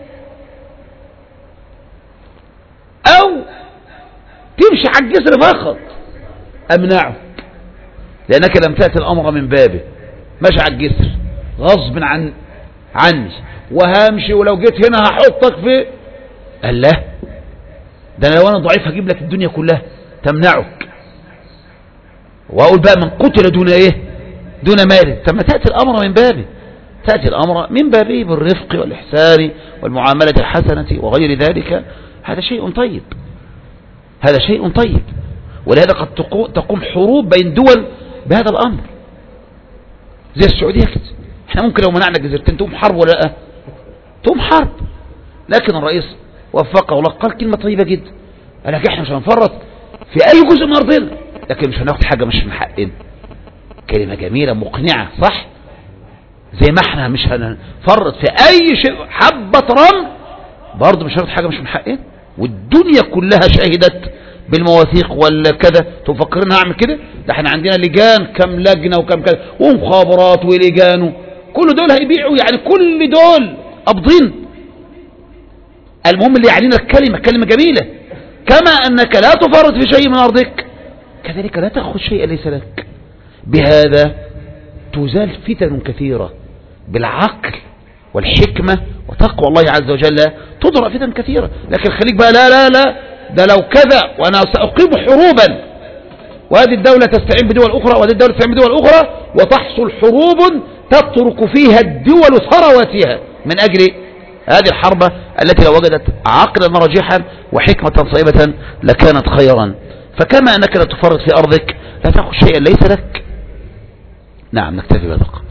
أو تمشي على الجسر فقط أمنعه، لأنك لم تأتي الأمر من بابه. ماشي على الجسر غصب عن عني وهامشي، ولو جيت هنا هحطك في الله، ده أنا لو أنا ضعيف هجيب لك الدنيا كلها، تمنعك. وأقول بقى من قتل دون إيه؟ دون مال. ثم تأتي الأمر من بابه، تأتي الأمر من بابه بالرفق والإحسان والمعاملة الحسنة وغير ذلك. هذا شيء طيب، هذا شيء طيب. ولهذا قد تقوم حروب بين دول بهذا الأمر، زي السعودية كده. احنا ممكن لو منعنا جزيرتين تقوم حرب ولا لا؟ تقوم حرب. لكن الرئيس وفقه الله قال كلمة طيبة جدا، قال لك احنا مش هنفرط في أي جزء من أرضنا، لكن مش هناخد حاجة مش من حقنا. كلمة جميلة مقنعة، صح؟ زي ما احنا مش هنفرط في أي شيء حبة رمل، برضه مش هناخد حاجة مش من حقنا. والدنيا كلها شهدت بالمواثيق والكذا. تفكرين هعمل كده؟ ده احنا عندنا لجان، كم لجنة وكم كذا، ومخابرات ولجان، كل دول هيبيعوا، يعني كل دول قابضين. المهم اللي يعنينا الكلمة، كلمة جميلة. كما أنك لا تفرط في شيء من أرضك، كذلك لا تأخذ شيئا ليس لك. بهذا تزال فتن كثيرة. بالعقل والحكمة وتقوى الله عز وجل تضرأ فتن كثيرة. لكن خليك بقى لا لا لا ده لو كذا وأنا سأقيم حروبا، وهذه الدولة تستعين بدول أخرى وهذه الدولة تستعين بدول أخرى، وتحصل حروب تترك فيها الدول ثرواتها من أجل هذه الحرب التي لو وجدت عقلا مرجحا وحكمة صائبة لكانت خيرا. فكما أنك لا تفرط في أرضك لا تأخذ شيئا ليس لك. نعم، نكتفي بهذا القدر.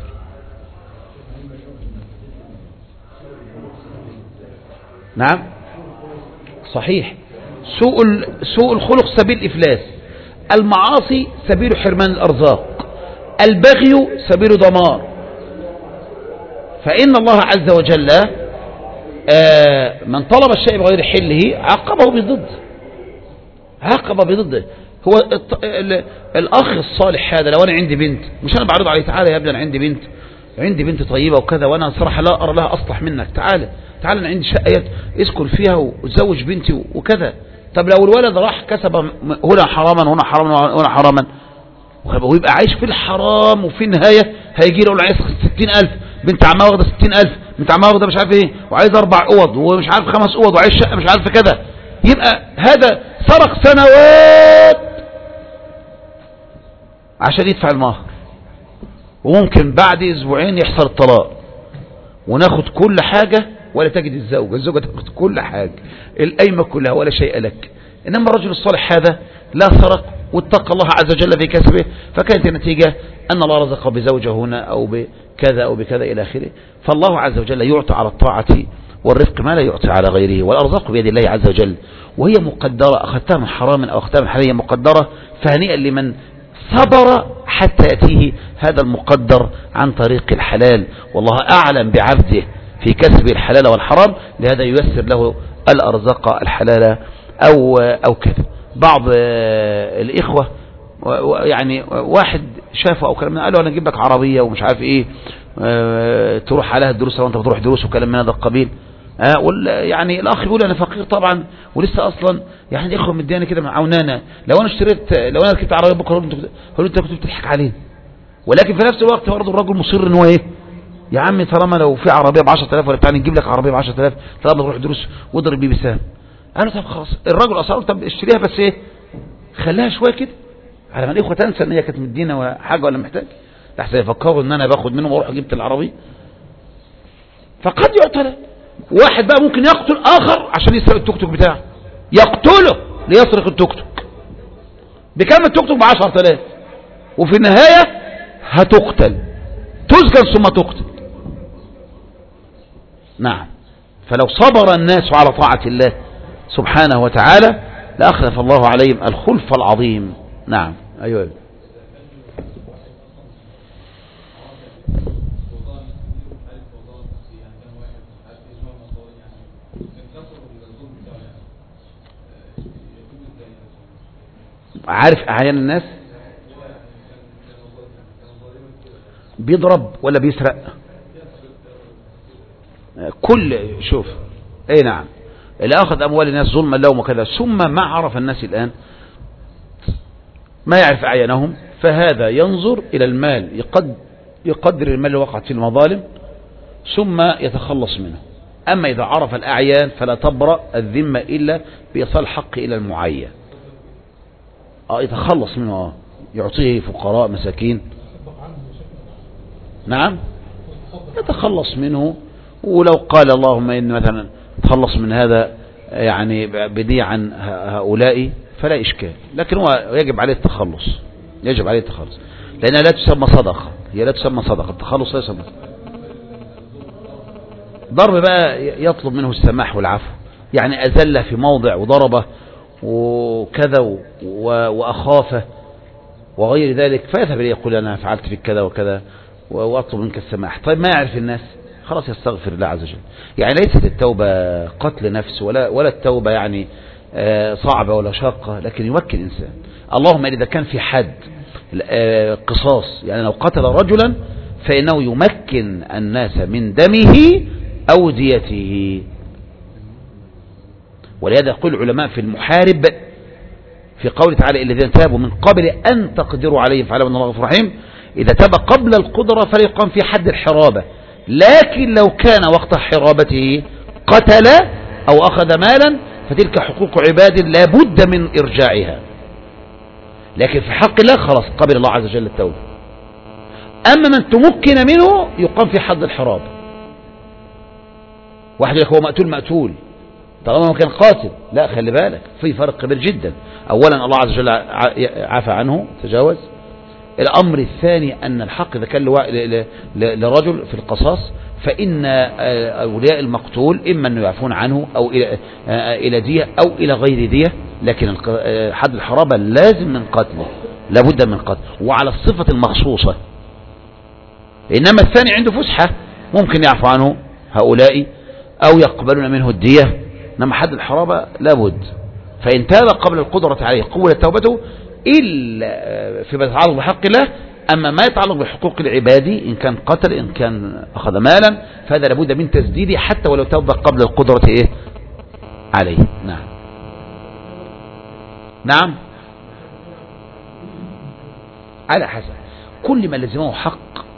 نعم صحيح. سوء سوء الخلق سبيل الإفلاس، المعاصي سبيل حرمان الأرزاق، البغي سبيل دمار. فإن الله عز وجل من طلب الشيء بغير حله عاقبه بضده، عاقب بضده. هو الأخ الصالح هذا، لو أنا عندي بنت، مش أنا بعرض عليه تعالى يا ابني أنا عندي بنت، عندي بنت طيبة وكذا، وأنا صراحة لا أرى لها أصلح منك، تعالى تعالى أنا عندي شقة اسكن فيها وتزوج بنتي وكذا. طب لو الولد راح كسب هنا حراما وهنا حراما وهنا حراما، ويبقى عايش في الحرام، وفي النهاية هيجي له عايز ستين ألف، بنت عمها واخدة ستين ألف، بنت عمها واخدة مش عارف ايه، وعايز أربع أوض ومش عارف خمس أوض وعايز شقة مش عارف كذا. يبقى هذا سرق سنوات عشان يدفع المهر، وممكن بعد أسبوعين يحصل الطلاق وناخد كل حاجة ولا تجد الزوجة، الزوجة تاخد كل حاجة، القايمة كلها ولا شيء لك. إنما الرجل الصالح هذا لا سرق واتقى الله عز وجل في كسبه، فكانت النتيجة أن الله رزقه بزوجة هنا أو بكذا أو بكذا إلى آخره. فالله عز وجل يعطي على الطاعة والرفق ما لا يعطي على غيره، والأرزاق بيد الله عز وجل، وهي مقدرة، أخذتها من حرام أو أخذتها من حلال مقدرة. فهنيئا لمن صبر حتى يأتيه هذا المقدر عن طريق الحلال، والله أعلم بعبده في كسب الحلال والحرام، لهذا ييسر له الأرزاق الحلال أو أو كذا. بعض الإخوة يعني واحد شافه أو كلام من قالوا أنا أجيب لك عربية ومش عارف إيه، تروح عليها الدروس وأنت بتروح دروس وكلام من هذا القبيل. يعني الأخ يقول أنا فقير طبعا ولسه أصلا يعني الإخوة مدياني كده معونانا، لو أنا اشتريت لو أنا ركبت عربية بكرة هقول أنت كنت بتضحك عليه. ولكن في نفس الوقت برضه الرجل مصر إن هو إيه، يا عمي طالما لو في عربية ب عشرة آلاف ولا بتاع نجيب لك عربية ب عشرة آلاف طالما تروح دروس واضرب بيه بسام. أنا طب خلاص الرجل أصر طب اشتريها بس إيه خليها شوية كده على ما الإخوة تنسى إن هي كانت مدينا حاجة ولا محتاج، لحسن يفكروا إن أنا باخد منهم وأروح جبت العربية. فقد يعطل واحد بقى ممكن يقتل آخر عشان يسرق التوك توك بتاعه، يقتله ليسرق التوك توك. بكام التوك توك؟ ب عشرة آلاف، وفي النهاية هتقتل، تسجن ثم تقتل. نعم. فلو صبر الناس على طاعة الله سبحانه وتعالى لأخلف الله عليهم الخلف العظيم. نعم. أيوة. عارف أعيان الناس بيضرب ولا بيسرق؟ كل شوف اي نعم اللي اخذ اموال الناس ظلما لهم وكذا، ثم ما عرف الناس الان ما يعرف اعيانهم، فهذا ينظر الى المال يقد يقدر المال اللي وقعت في المظالم ثم يتخلص منه. اما اذا عرف الاعيان فلا تبرأ الذمة الا بايصال الحق الى المعين. اه يتخلص منه، اه يعطيه فقراء مساكين. نعم يتخلص منه، ولو قال اللهم إن مثلا تخلص من هذا يعني بدي عن هؤلاء فلا إشكال، لكن هو يجب عليه التخلص، يجب عليه التخلص لأنها لا تسمى صدقة، هي لا تسمى صدقة، التخلص لا يسمى. ضرب بقى يطلب منه السماح والعفو، يعني أزله في موضع وضربه وكذا وأخافه وغير ذلك، فيذهب إليه يقول أنا فعلت فيك كذا وكذا وأطلب منك السماح. طيب ما يعرف الناس، خلاص يستغفر الله عز وجل. يعني ليست التوبة قتل نفس، ولا ولا التوبة يعني صعبة ولا شاقة، لكن يوكل إنسان. اللهم إذا كان في حد قصاص، يعني لو قتل رجلا فإنه يمكن الناس من دمه أو ديته. ولهذا يقول العلماء في المحارب في قوله تعالى الذين تابوا من قبل أن تقدروا عليهم فاعلموا أن الله غفور رحيم، إذا تاب قبل القدرة فلا يقام في حد الحرابة، لكن لو كان وقت حرابته قتل أو أخذ مالا فتلك حقوق عباد لا بد من إرجاعها، لكن في حق الله خلاص قبل الله عز وجل التوبة. أما من تمكن منه يقام في حد الحراب. واحد يقول هو مقتول مقتول طالما ما كان قاتل، لا خلي بالك في فرق كبير جدا. أولا الله عز وجل عفى عنه تجاوز. الأمر الثاني أن الحق إذا كان لرجل في القصاص فإن أولياء المقتول إما أن يعفون عنه أو إلى دية أو إلى غير دية، لكن حد الحرابة لازم من قتله، لابد من قتله وعلى الصفة المخصوصة. إنما الثاني عنده فسحة ممكن يعفو عنه هؤلاء أو يقبلون منه الدية، إنما حد الحرابة لابد. فإن تاب قبل القدرة عليه قبلت توبته إلا فيما يتعلق بحق الله. أما ما يتعلق بحقوق العباد إن كان قتل إن كان أخذ مالا فهذا لابد من تسديده حتى ولو توب قبل القدرة إيه عليه. نعم نعم على حسب كل ما لزمه حق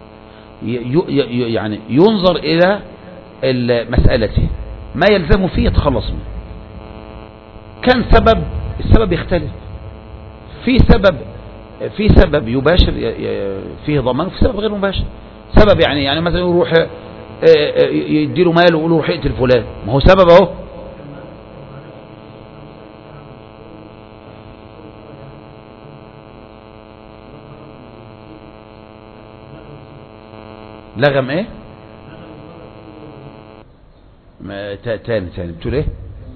يعني ينظر إلى مسألته، ما يلزمه فيه يتخلص منه. كان سبب السبب يختلف، في سبب في سبب يباشر فيه ضمان وفي سبب غير مباشر. سبب يعني يعني مثلا يروح يديله ماله ويقول له روح اقتل فلان، ما هو سبب اهو. لغم ايه ما تاني تاني بتقول ايه؟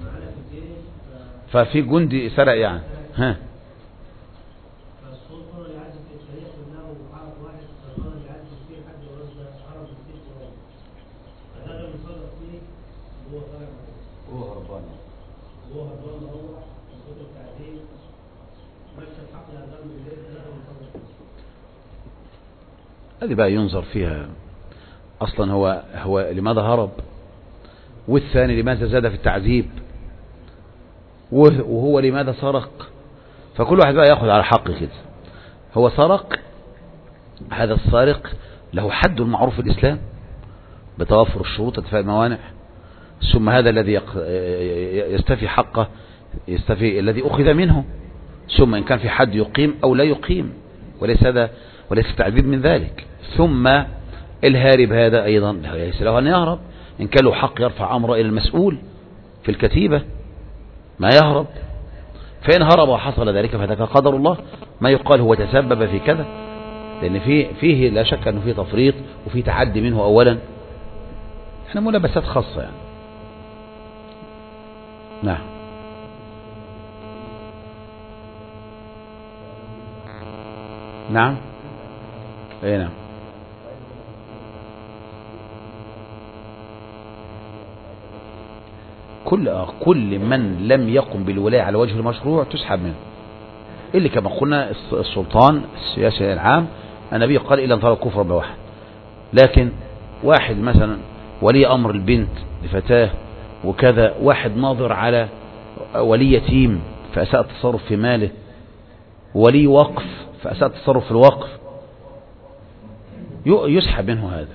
ففي جندي سرق يعني ها هذه بقى ينظر فيها أصلا هو هو لماذا هرب، والثاني لماذا زاد في التعذيب، وهو لماذا سرق. فكل واحد بقى يأخذ على حق كده. هو سرق، هذا السارق له حد معروف في الإسلام بتوفر الشروط وانتفاء الموانع. ثم هذا الذي يستفي حقه يستفي الذي أخذ منه. ثم إن كان في حد يقيم أو لا يقيم، وليس هذا وليس التعذيب من ذلك. ثم الهارب هذا أيضا ليس له أن يهرب، إن كان له حق يرفع أمره إلى المسؤول في الكتيبة ما يهرب. فإن هرب وحصل ذلك فذاك قدر الله، ما يقال هو تسبب في كذا، لأن فيه, فيه لا شك أنه فيه تفريط وفيه تعدي منه أولا. احنا ملابسات خاصة يعني. نعم نعم اي نعم كل كل من لم يقم بالولاية على وجه المشروع تسحب منه، اللي كما قلنا السلطان السياسي العام النبي قال إلا أن ترى الكفر بواحد. لكن واحد مثلا ولي أمر البنت لفتاه وكذا، واحد ناظر على ولي يتيم فأساء التصرف في ماله، ولي وقف فأساء التصرف في الوقف، يسحب منه هذا.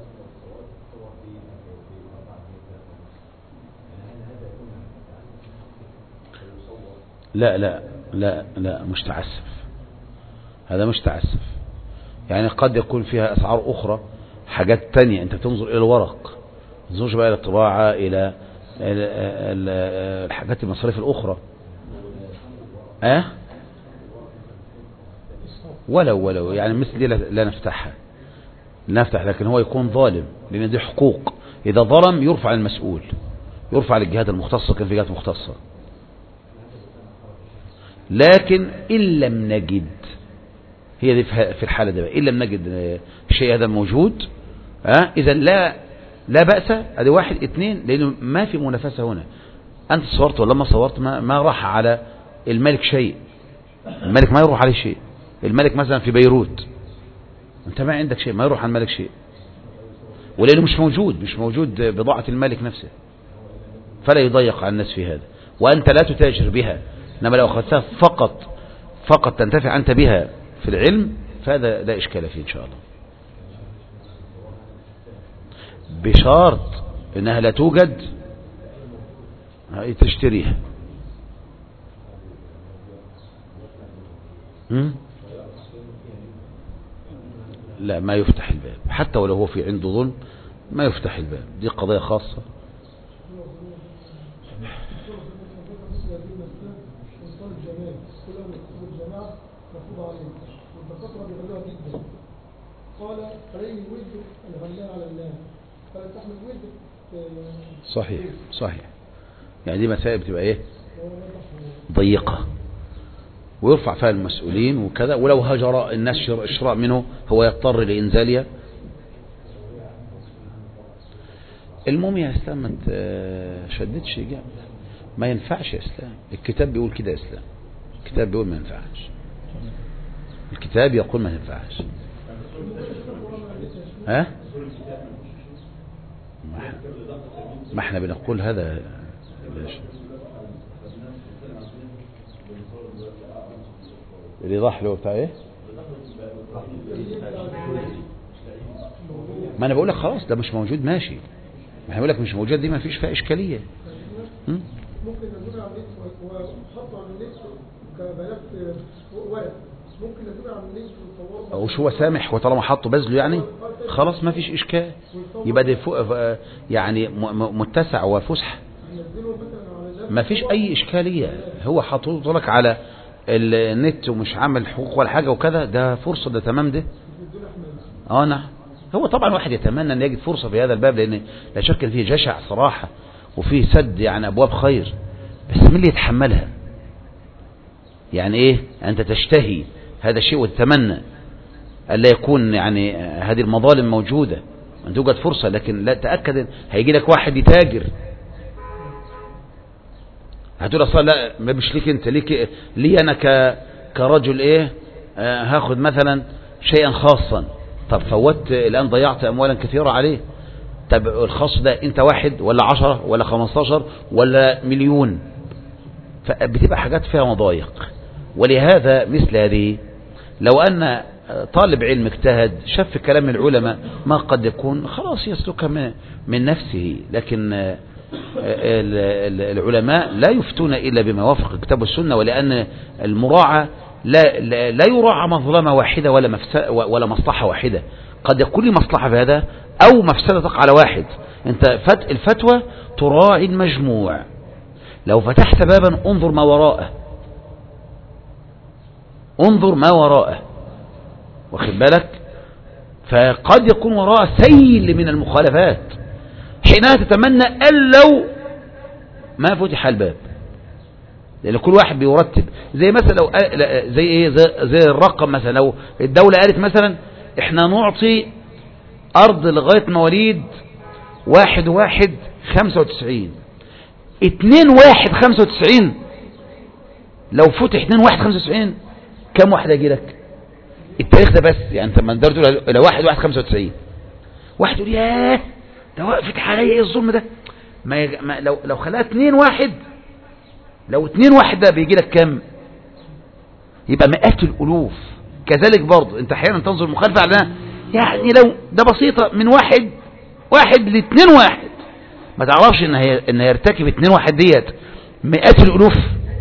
لا لا لا لا مش تعسف، هذا مش تعسف. يعني قد يكون فيها أسعار أخرى، حاجات تانية. أنت بتنظر إلى الورق، ما تنظرش بقى إلى الطباعة، إلى الحاجات المصاريف الأخرى. أه ولو ولو يعني مثل دي لا نفتحها، لا نفتح. لكن هو يكون ظالم، لأن دي حقوق. إذا ظلم يرفع المسؤول، يرفع للجهات المختصة، كان في جهات مختصة. لكن إن لم نجد، هي دي في الحالة دي بقى، إن لم نجد الشيء هذا موجود، ها إذا لا لا بأس. ادي واحد اثنين، لأنه ما في منافسة هنا. أنت صورت ولا ما صورت، ما, ما راح على الملك شيء، الملك ما يروح عليه شيء. الملك مثلا في بيروت، أنت ما عندك شيء، ما يروح على الملك شيء، ولأنه مش موجود، مش موجود بضاعة الملك نفسه، فلا يضيق على الناس في هذا. وأنت لا تتاجر بها، إنما لو أخذتها فقط فقط تنتفع أنت بها في العلم، فهذا لا إشكال فيه إن شاء الله، بشرط إنها لا توجد تشتريها. لا، ما يفتح الباب، حتى ولو هو في عنده ظلم ما يفتح الباب، دي قضية خاصة. صحيح صحيح. يعني دي مسائل بتبقى ايه ضيقة، ويرفع فيها المسؤولين وكذا. ولو هجر الناس الشراء منه هو يضطر لإنزالها. المهم يا اسلام ما تشددش جامد، ما ينفعش يا اسلام. الكتاب بيقول كده يا اسلام، الكتاب بيقول ما ينفعش، الكتاب يقول ما ينفعش. ها ما احنا بنقول هذا الإيضاح له بتاع ايه. ما انا بقول لك خلاص ده مش موجود، ماشي. ما احنا بقول لك مش موجود، دي ما فيش فيها إشكالية. ممكن نزول على النت وحطه على النت كبيانات ورق، ممكن نزول على النت ونصوره. وش هو سامح، وطالما حطه بذله يعني خلاص ما فيش إشكال، يبقى ده يعني متسع وفسح، ما فيش أي إشكالية. هو حطوه لك على النت ومش عامل حقوق ولا حاجة وكذا، ده فرصة، ده تمام ده. اه نعم. هو طبعا واحد يتمنى أن يجد فرصة في هذا الباب، لأن لا شك فيه جشع صراحة، وفيه سد يعني أبواب خير، بس مين اللي يتحملها؟ يعني إيه أنت تشتهي هذا الشيء وتتمنى ألا يكون يعني هذه المظالم موجودة أن توجد فرصة، لكن لا تأكد هيجي لك واحد يتاجر، هتقول أصلا لا مش ليك أنت، ليك لي أنا ك كرجل إيه آه هاخد مثلا شيئا خاصا. طب فوت الآن، ضيعت أموالا كثيرة عليه. طب الخاص ده أنت واحد ولا عشرة ولا خمستاشر ولا مليون، فبتبقى حاجات فيها مضايق. ولهذا مثل هذه لو أن طالب علم اجتهد شاف كلام العلماء ما قد يكون خلاص يسلك من نفسه، لكن العلماء لا يفتون إلا بما وافق الكتاب والسنة، ولأن المراعاة لا, لا يراعى مظلمة واحدة ولا, ولا مصلحة واحدة. قد يكون لي مصلحة في هذا أو مفسدة تقع على واحد. انت الفتوى تراعي المجموع. لو فتحت بابا انظر ما وراءه، انظر ما وراءه، واخد بالك؟ فقد يكون وراء سيل من المخالفات، حينها تتمنى أن لو ما فتح الباب، لأن كل واحد بيرتب. زي مثلا لو زي ايه زي, زي الرقم مثلا، لو الدولة قالت مثلا احنا نعطي أرض لغاية مواليد واحد واحد خمسة وتسعين، اتنين واحد خمسة وتسعين، لو فتح اتنين واحد خمسة وتسعين كم واحد يجي لك؟ التاريخ ده بس، يعني انت ما تقدر تقول الى واحد واحد خمسة وتسعين، واحد يقول ياه ده وقفت عليا ايه الظلم ده، ما, يج... ما لو لو خلاها اتنين واحد، لو اتنين واحد ده بيجي لك كم؟ يبقى مئات الالوف. كذلك برضه انت احيانا تنظر مخالفه على يعني لو ده بسيطة من واحد واحد لاثنين واحد، ما تعرفش ان هي ان يرتكب اثنين واحد ديت مئات الالوف.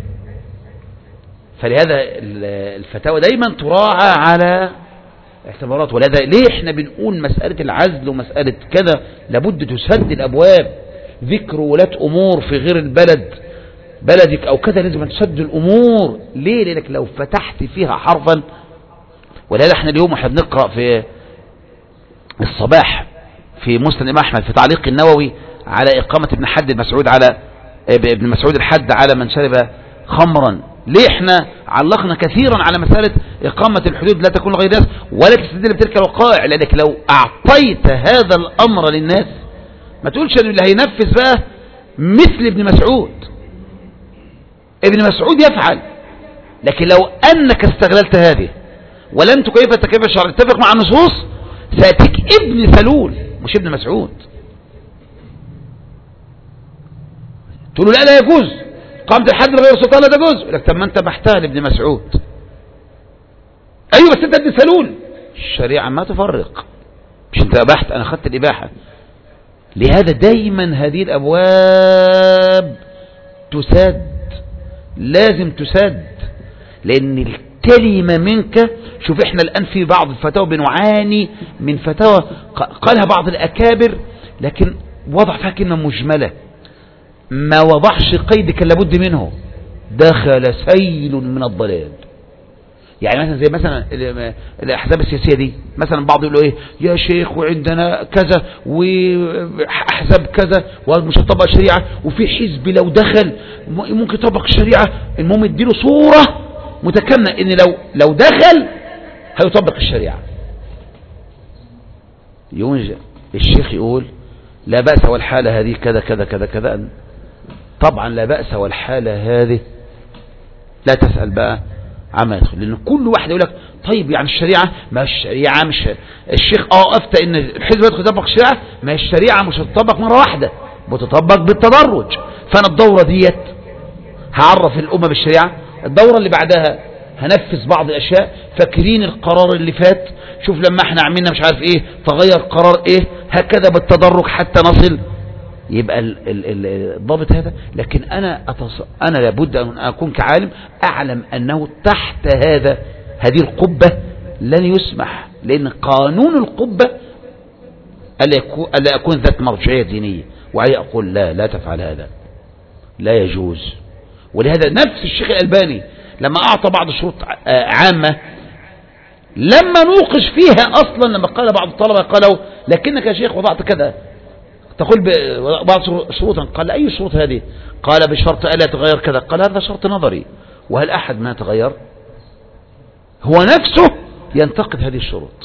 فلهذا الفتاوى دايما تراعى على اعتبارات. ولهذا ليه احنا بنقول مسألة العزل ومسألة كذا لابد تسد الابواب، ذكر ولاة امور في غير البلد بلدك او كذا لازم تسد الامور. ليه؟ لانك لو فتحت فيها حرفا. ولهذا احنا اليوم احنا بنقرأ في الصباح في مسند احمد في تعليق النووي على اقامة ابن حد المسعود على ابن مسعود الحد على من شرب خمرا. ليه احنا علقنا كثيرا على مسألة اقامة الحدود لا تكون غير ناس ولا تستدل بتلك الوقائع؟ لانك لو اعطيت هذا الامر للناس ما تقولش ان اللي هينفذ بقى مثل ابن مسعود. ابن مسعود يفعل، لكن لو انك استغللت هذه ولم تكيف التكيف الشرعي تتفق مع النصوص سيأتيك ابن سلول مش ابن مسعود تقول له لا لا يجوز قامت الحد غير سلطان لا تجوز. يقول لك طب ما انت بحتها لابن مسعود. ايوه بس انت ابن سلول. الشريعه ما تفرق، مش انت ابحت انا اخذت الاباحه. لهذا دايما هذه الابواب تسد، لازم تسد، لان الكلمه منك. شوف احنا الان في بعض الفتاوى بنعاني من فتاوى قالها بعض الاكابر لكن وضع فيها كلمه مجمله، ما وضعش قيد كان لابد منه، دخل سيل من الضلال. يعني مثلا زي مثلا الاحزاب السياسيه دي مثلا بعض يقول له ايه يا شيخ وعندنا كذا واحزاب كذا ومش هتطبق الشريعه وفي حزب لو دخل ممكن يطبق الشريعه. المهم يديله صوره متكامله ان لو لو دخل هيطبق الشريعه. يوم الشيخ يقول لا بأس والحاله هذه كذا كذا كذا كذا. طبعا لا بأس والحالة هذه لا تسأل بقى عما يدخل، لأن كل واحد يقول لك طيب يعني الشريعة ما الشريعة مش الشيخ اه افتى ان الحزب يدخل يطبق الشريعة، ما الشريعة مش هتطبق مرة واحدة بتطبق بالتدرج. فأنا الدورة ديت هعرف الأمة بالشريعة، الدورة اللي بعدها هنفذ بعض الأشياء. فاكرين القرار اللي فات شوف لما احنا عملنا مش عارف ايه تغير قرار ايه، هكذا بالتدرج حتى نصل. يبقى الضابط هذا. لكن أنا أتص... أنا لابد أن أكون كعالم أعلم أنه تحت هذا هذه القبة لن يسمح، لأن قانون القبة ألا يكون, ألا يكون ذات مرجعية دينية. وعليه أقول لا لا تفعل هذا، لا يجوز. ولهذا نفس الشيخ الألباني لما أعطى بعض الشروط عامة لما نوقش فيها أصلا، لما قال بعض الطلبة قالوا لكنك يا شيخ وضعت كذا تقول بعض شروطا، قال أي شروط هذه؟ قال بشرط ألا يتغير كذا. قال هذا شرط نظري، وهل أحد ما يتغير؟ هو نفسه ينتقد هذه الشروط.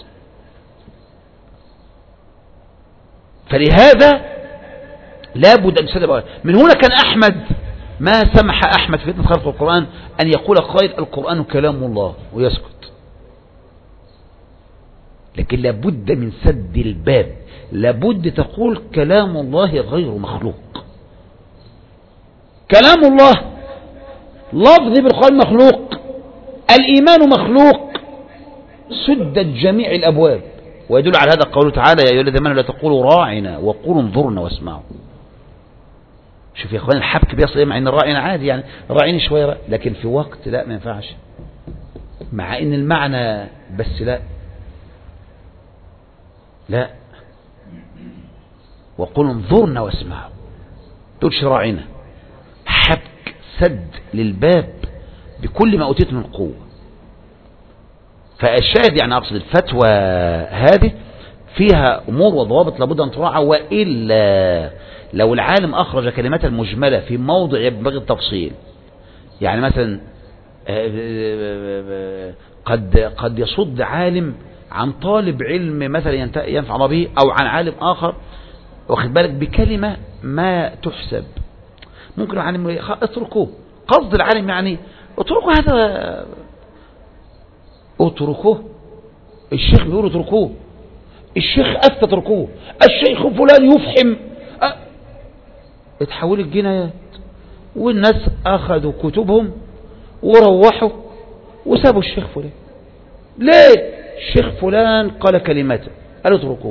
فلهذا لا بد أن يسلم. من هنا كان أحمد ما سمح أحمد في فتنة خلق القرآن أن يقول قائل القرآن كلام الله ويسكت، لكن لابد من سد الباب، لابد تقول كلام الله غير مخلوق. كلام الله لفظ بالقرآن مخلوق، الإيمان مخلوق، سدت جميع الأبواب. ويدل على هذا قوله تعالى يا أيها الذين آمنوا لا تقولوا راعنا وقولوا انظرنا واسمعوا. شوف يا اخوان الحبك بيصل مع ان الراعنا عادي يعني راعيني شويه، لكن في وقت لا ما ينفعش، مع ان المعنى بس لا لا وقولوا انظرنا واسمعوا تقولش راعنا. حبك سد للباب بكل ما أوتيت من قوة. فالشاهد يعني أقصد الفتوى هذه فيها أمور وضوابط لابد أن تراعى، وإلا لو العالم أخرج كلمات المجملة في موضع ينبغي التفصيل، يعني مثلا قد قد يصد عالم عن طالب علم مثلا ينفع به، أو عن عالم آخر واخد بالك بكلمة ما تحسب. ممكن العالم اتركوه، قصد العالم يعني اتركوا هذا، اتركوه. الشيخ بيقول اتركوه، الشيخ أفتى اتركوه، الشيخ فلان يفحم. أه. اتحول الجنايات والناس أخذوا كتبهم وروحوا وسابوا الشيخ فلان. ليه؟ الشيخ فلان قال كلمة قالوا اتركوه،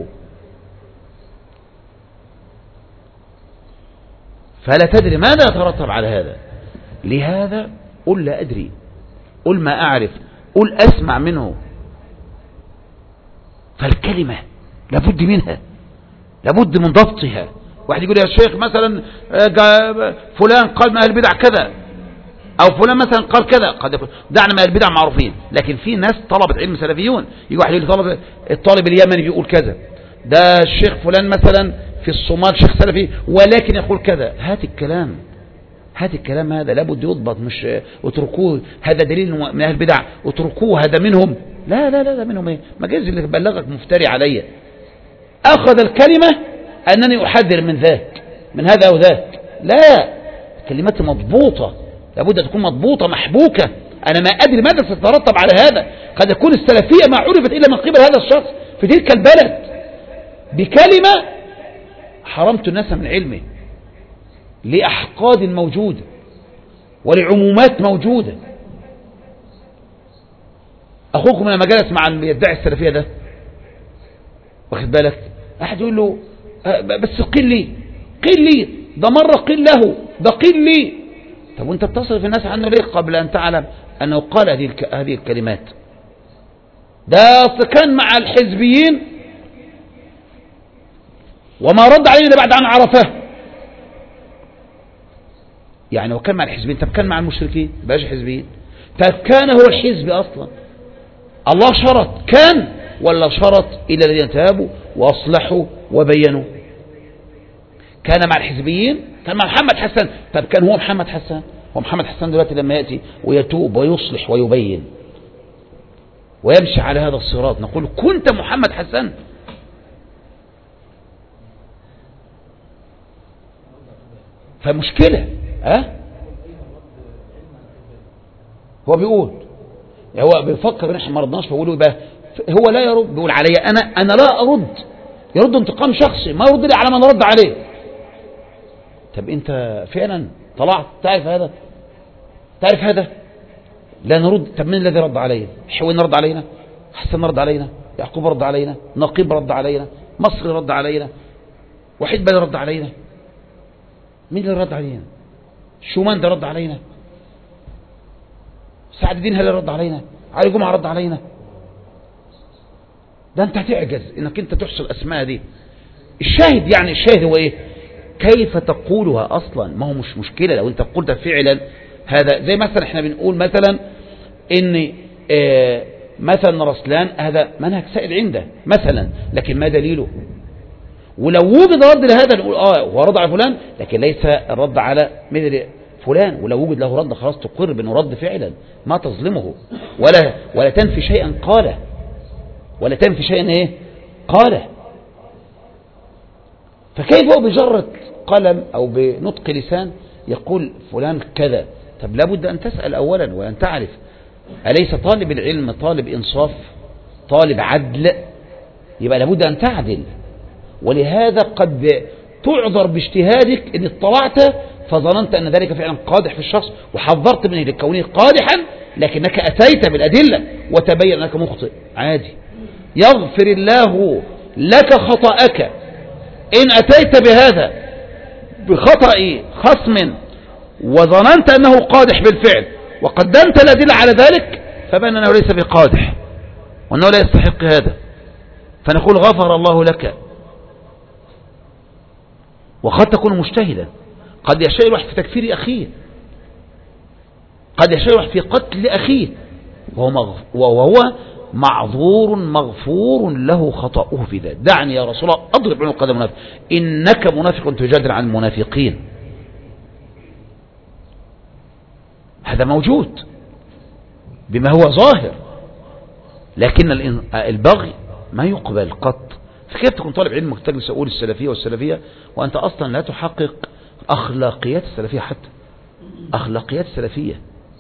فلا تدري ماذا يترتب على هذا. لهذا قل لا أدري، قل ما أعرف، قل أسمع منه. فالكلمة لابد منها، لابد من ضبطها. واحد يقول يا شيخ مثلا فلان قال من أهل البدع كذا، أو فلان مثلا قال كذا، قد يكون دعنا من أهل البدع معروفين، لكن في ناس طلبة علم سلفيون يجي واحد يقول طلب الطالب اليمني بيقول كذا، ده الشيخ فلان مثلا في الصومال شيخ سلفي ولكن يقول كذا. هات الكلام، هات الكلام هذا لابد يضبط، مش اتركوه هذا دليل من أهل البدع اتركوه هذا منهم. لا لا لا, لا منهم ايه؟ ما جاز اللي بلغك مفتري عليا. أخذ الكلمة أنني أحذر من ذاك من هذا أو ذاك، لا، كلمات مضبوطة لابد تكون مضبوطة محبوكة. أنا ما أدري ماذا ستترتب على هذا. قد يكون السلفية ما عرفت إلا من قبل هذا الشخص في تلك البلد بكلمة حرمت الناس من علمه لأحقاد موجودة ولعمومات موجودة. أخوكم لما جلس مع اللي يدعي السلفية ده، واخد بالك، أحد يقول له بس قيل لي قيل لي ده مرة قيل له ده قيل لي. طب وانت بتصرف الناس عنه ليه قبل أن تعلم أنه قال هذه هذه الكلمات؟ ده كان مع الحزبيين وما رد علينا بعد أن عرفه. يعني وكان مع الحزبيين، طب كان مع المشركين باش حزبيين؟ طب كان هو الحزب أصلا الله شرط كان ولا شرط إلى الذين تابوا وأصلحوا وبينوا؟ كان مع الحزبيين، كان مع محمد حسن. طب كان هو محمد حسن؟ هو محمد حسن دلوقتي لما يأتي ويتوب ويصلح ويبين ويمشي على هذا الصراط نقول كنت محمد حسن؟ فمشكلة. أه؟ هو بيقول هو بيفكر ان احنا ما ردناش، فبيقولوا يبقى هو لا يرد، بيقول علي انا انا لا ارد، يرد انتقام شخصي، ما يرد لي على من رد عليه. طب انت فعلا طلعت تعرف هذا؟ تعرف هذا؟ لا نرد. طب من الذي رد علينا؟ حوين رد علينا، حسن رد علينا، يعقوب رد علينا، نقيب رد علينا، مصري رد علينا، وحيد بل رد علينا. مين اللي رد علينا؟ شومان ده رد علينا، سعد الدين هلال رد علينا، علي جمعة رد علينا. ده انت هتعجز انك انت تحصل اسماء دي. الشاهد يعني الشاهد هو ايه؟ كيف تقولها اصلا؟ ما هو مش مشكلة لو انت قلت فعلا هذا، زي مثلا احنا بنقول مثلا ان اه مثلا رسلان هذا منهج سائد عنده مثلا، لكن ما دليله؟ ولو وجد رد لهذا نقول اه هو رد على فلان، لكن ليس الرد على مثل فلان. ولو وجد له رد خلاص تقر بانه رد فعلا، ما تظلمه ولا ولا تنفي شيئا قاله، ولا تنفي شيئا ايه قاله. فكيف هو بجرة قلم او بنطق لسان يقول فلان كذا؟ طب لابد ان تسأل اولا وان تعرف أليس طالب العلم طالب انصاف طالب عدل؟ يبقى لابد ان تعدل. ولهذا قد تعذر باجتهادك ان اطلعت فظننت أن ذلك فعلا قادح في الشخص وحذرت منه لكونه قادحا، لكنك أتيت بالأدلة وتبين أنك مخطئ، عادي. يغفر الله لك خطأك إن أتيت بهذا بخطأ خصم وظننت أنه قادح بالفعل وقدمت الأدلة على ذلك، فبأن أنه ليس بقادح وأنه لا يستحق هذا، فنقول غفر الله لك. وقد تكون مجتهدا، قد يشاء الواحد في تكفير أخيه، قد يشاء الواحد في قتل أخيه، وهو, وهو معذور مغفور له خطأه في ذلك. دعني يا رسول الله أضرب عنق هذا المنافق، إنك منافق تجادل عن المنافقين. هذا موجود بما هو ظاهر، لكن البغي ما يقبل قط. فكيف تكون طالب علمك تجلس أقول السلفية والسلفية وأنت أصلا لا تحقق أخلاقيات السلفية، حتى أخلاقيات السلفية.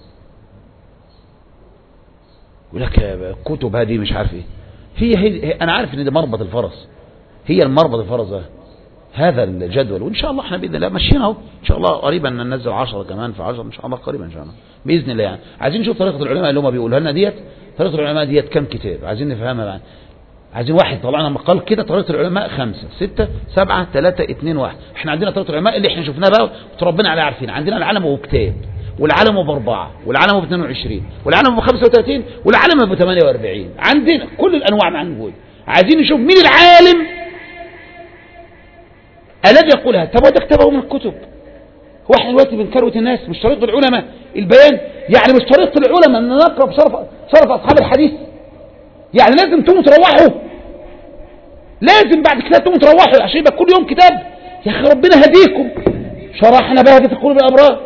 يقول لك كتب هذه مش عارف ايه، هي, هي, هي أنا عارف ان ده مربط الفرس، هي المربط الفرس ده هذا الجدول، وإن شاء الله احنا بإذن الله ماشيين اهو، إن شاء الله قريبا ننزل عشرة كمان في عشرة إن شاء الله قريبا إن شاء الله بإذن الله. يعني عايزين نشوف طريقة العلماء اللي هم بيقولوا لنا ديت، طريقة العلماء ديت كم كتاب عايزين نفهمها بقى. عايزين واحد طلعنا مقال كده طريقة العلماء خمسة ستة سبعة ثلاثة اثنين واحد. احنا عندنا طريقة العلماء اللي احنا شفناها بقى وتربنا عليها عارفين. عندنا العالم هو كتاب، والعالم هو بأربعة، والعالم هو باثنين وعشرين، والعالم هو بخمسة وثلاثين، والعالم هو بثمانية وأربعين. عندنا كل الأنواع معنا. عايزين نشوف مين العالم الذي يقولها. طب وده كتبه من الكتب. هو احنا دلوقتي بنكروت الناس؟ مش طريقة العلماء البيان؟ يعني مش طريقة العلماء ان نقرأ بصرف صرف أصحاب الحديث؟ يعني لازم تقوموا تروحوا، لازم بعد كده تقوموا تروحوا عشان يبقى كل يوم كتاب؟ يا أخي ربنا هديكم، شرحنا بهجة قلوب الأبرار.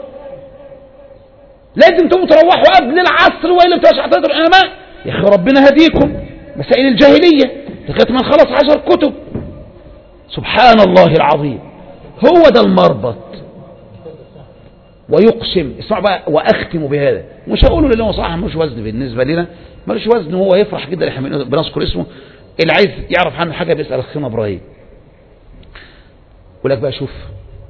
لازم تقوموا تروحوا قبل العصر وإلا تشرح طريقة العلماء. يا أخي ربنا هديكم، مسائل الجاهلية لغاية ما نخلص عشر كتب. سبحان الله العظيم. هو ده المربط. ويقسم، اسمع بقى وأختم بهذا، مش هقوله لأنه هو صراحة مش وزن بالنسبة لنا، ملوش وزن. هو يفرح جدا احنا بنذكر اسمه. اللي عايز يعرف عنه حاجة بيسأل أخينا إبراهيم. يقول لك بقى شوف،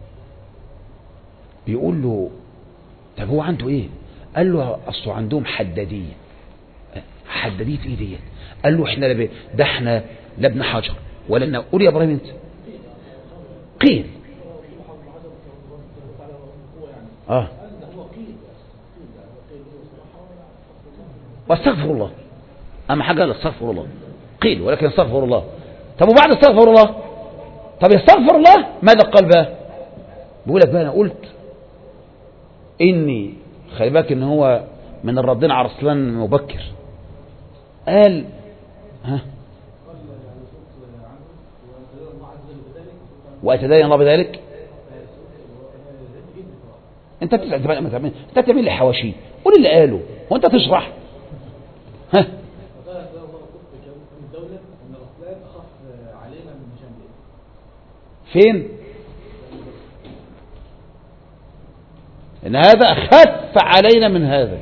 بيقول له طب هو عنده ايه؟ قال له اصله عندهم حدادية. حدادية ايه ديت؟ قال له احنا لب... ده احنا لا ابن حجر ولا لنا. قول يا ابراهيم انت. قيل اه واستغفر الله. اما حاجه قال استغفر الله، قيل ولكن استغفر الله. طب وبعد استغفر الله، طب يستغفر الله ماذا قال بقى؟ بيقول لك بقى انا قلت اني خلي بالك ان هو من الردين على رسلان مبكر. قال ها وأتدين الله بذلك. انت بتسأل انت بتعمل لي حواشي. قول اللي قاله وانت تشرح. ها فين ان هذا اخف علينا من هذا،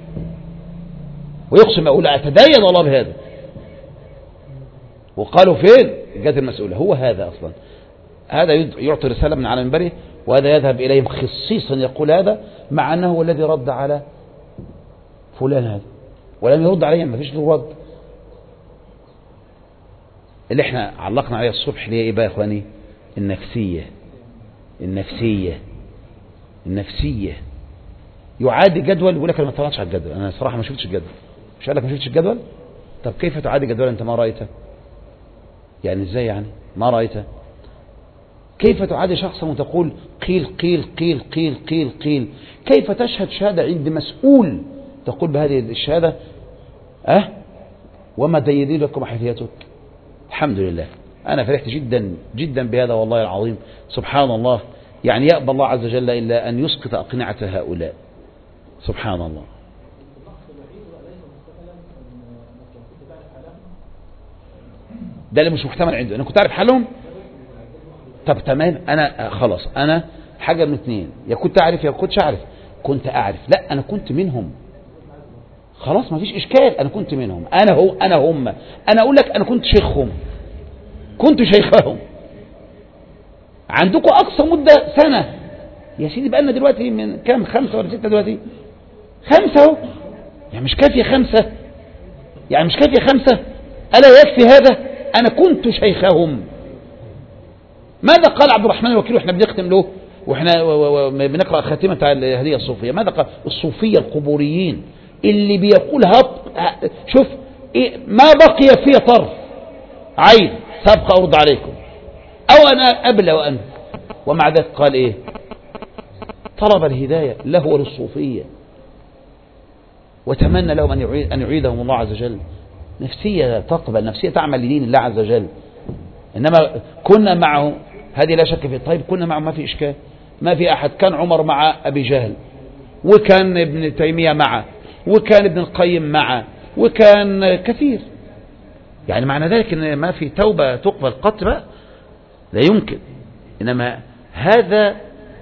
ويقسم يقول أتدين الله بهذا. وقالوا فين جات المسؤولة؟ هو هذا أصلا، هذا يعطي رسالة من على منبره، وهذا يذهب إليهم خصيصا يقول هذا، مع أنه هو الذي رد على فلان هذا ولم يرد عليه، ما فيش له رد. اللي احنا علقنا عليه الصبح ليه ايه بقى يا اخواني؟ النفسية. النفسية النفسية يعادي جدول يقول لك انا ما اطلعتش على الجدول، انا صراحة ما شفتش الجدول. مش قال لك ما شفتش الجدول؟ طب كيف تعادي جدول انت ما رأيته؟ يعني ازاي يعني ما رأيته؟ كيف تعادي شخصا وتقول قيل قيل قيل قيل قيل قيل؟ كيف تشهد شهادة عند مسؤول تقول بهذه الشهادة أه وما ديدي لكم حيثيتك؟ الحمد لله أنا فرحت جدا جدا بهذا والله العظيم. سبحان الله، يعني يأبى الله عز وجل إلا أن يسقط أقنعة هؤلاء. سبحان الله. ده اللي مش محتمل عنده. أنا كنت أعرف حالهم. طب تمام، أنا خلاص أنا حاجة من اثنين، يا كنت أعرف يا كنتش أعرف. كنت أعرف، لا أنا كنت منهم، خلاص ما فيش إشكال، أنا كنت منهم. أنا هو أنا هم أنا أقول لك أنا كنت شيخهم، كنت شيخهم. عندكم أقصى مدة سنة يا سيدي، بقى لنا دلوقتي من كام؟ خمسة ولا ستة دلوقتي؟ خمسة اهو. يعني مش كافية خمسة؟ يعني مش كافية خمسة؟ ألا يكفي هذا؟ أنا كنت شيخهم. ماذا قال عبد الرحمن الوكيل واحنا بنختم له واحنا بنقرأ خاتمة بتاع الهدية الصوفية؟ ماذا قال؟ الصوفية القبوريين اللي بيقول هب شوف إيه ما بقي فيه طرف عين سابقى أرد عليكم أو أنا أبلى وأنت. ومع ذلك قال إيه؟ طلب الهداية له وللصوفية، وتمنى لهم أن يعيد أن يعيدهم الله عز وجل. نفسية تقبل، نفسية تعمل لدين الله عز وجل. إنما كنا معه، هذه لا شك في. طيب كنا معه ما في إشكال، ما في أحد. كان عمر مع أبي جهل، وكان ابن تيمية معه، وكان ابن القيم معه، وكان كثير. يعني معنى ذلك إن ما في توبة تقبل قط بقى، لا يمكن. إنما هذا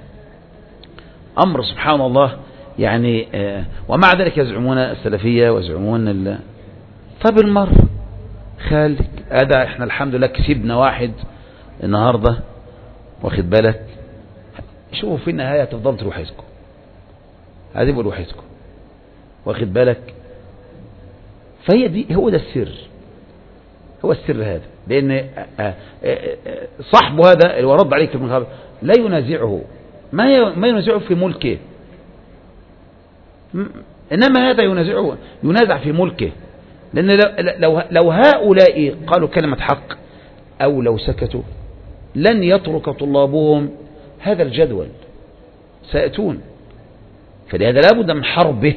أمر سبحان الله يعني. آه ومع ذلك يزعمون السلفية ويزعمون ال... طب المرة خالك هذا احنا الحمد لله كسبنا واحد النهاردة واخد بالك؟ شوفوا في النهاية تفضل تروح حزكم، هتبقوا روح حزكم، واخد بالك؟ فهي دي، هو ده السر، هو السر هذا. لأن صاحبه هذا اللي ورد عليك في المخابر لا ينازعه، ما ما ينازعه في ملكه، إنما هذا ينازعه ينازع في ملكه. لأن لو, لو هؤلاء قالوا كلمة حق أو لو سكتوا لن يترك طلابهم هذا الجدول، سيأتون. فلهذا لابد من حربه.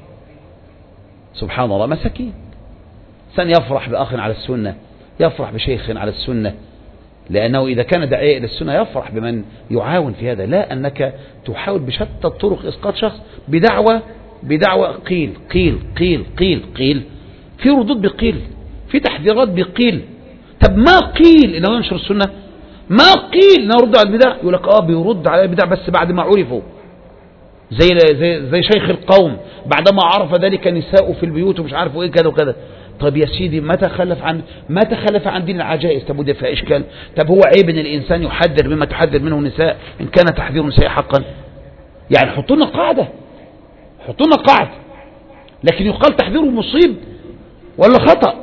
سبحان الله، مساكين. سن يفرح بأخ على السنة، يفرح بشيخ على السنة، لأنه إذا كان داعية إلى السنة يفرح بمن يعاون في هذا، لا أنك تحاول بشتى الطرق إسقاط شخص بدعوة بدعوة قيل قيل قيل قيل قيل، في ردود بقيل، في تحذيرات بقيل. طب ما قيل إنه ينشر السنة، ما قيل إنه يرد على البدع، يقول لك آه بيرد على البدع بس بعد ما عرفوا، زي زي زي شيخ القوم بعدما عرف ذلك نساء في البيوت ومش عارف ايه كذا وكذا. طب يا سيدي ما تخلف عن ما تخلف عن دين العجائز، طب وده فيها اشكال؟ طب هو عيب ان الانسان يحذر مما تحذر منه النساء ان كان تحذير النساء حقا؟ يعني حطوا لنا قاعده، حطوا لنا قاعده، لكن يقال تحذيره مصيب ولا خطأ؟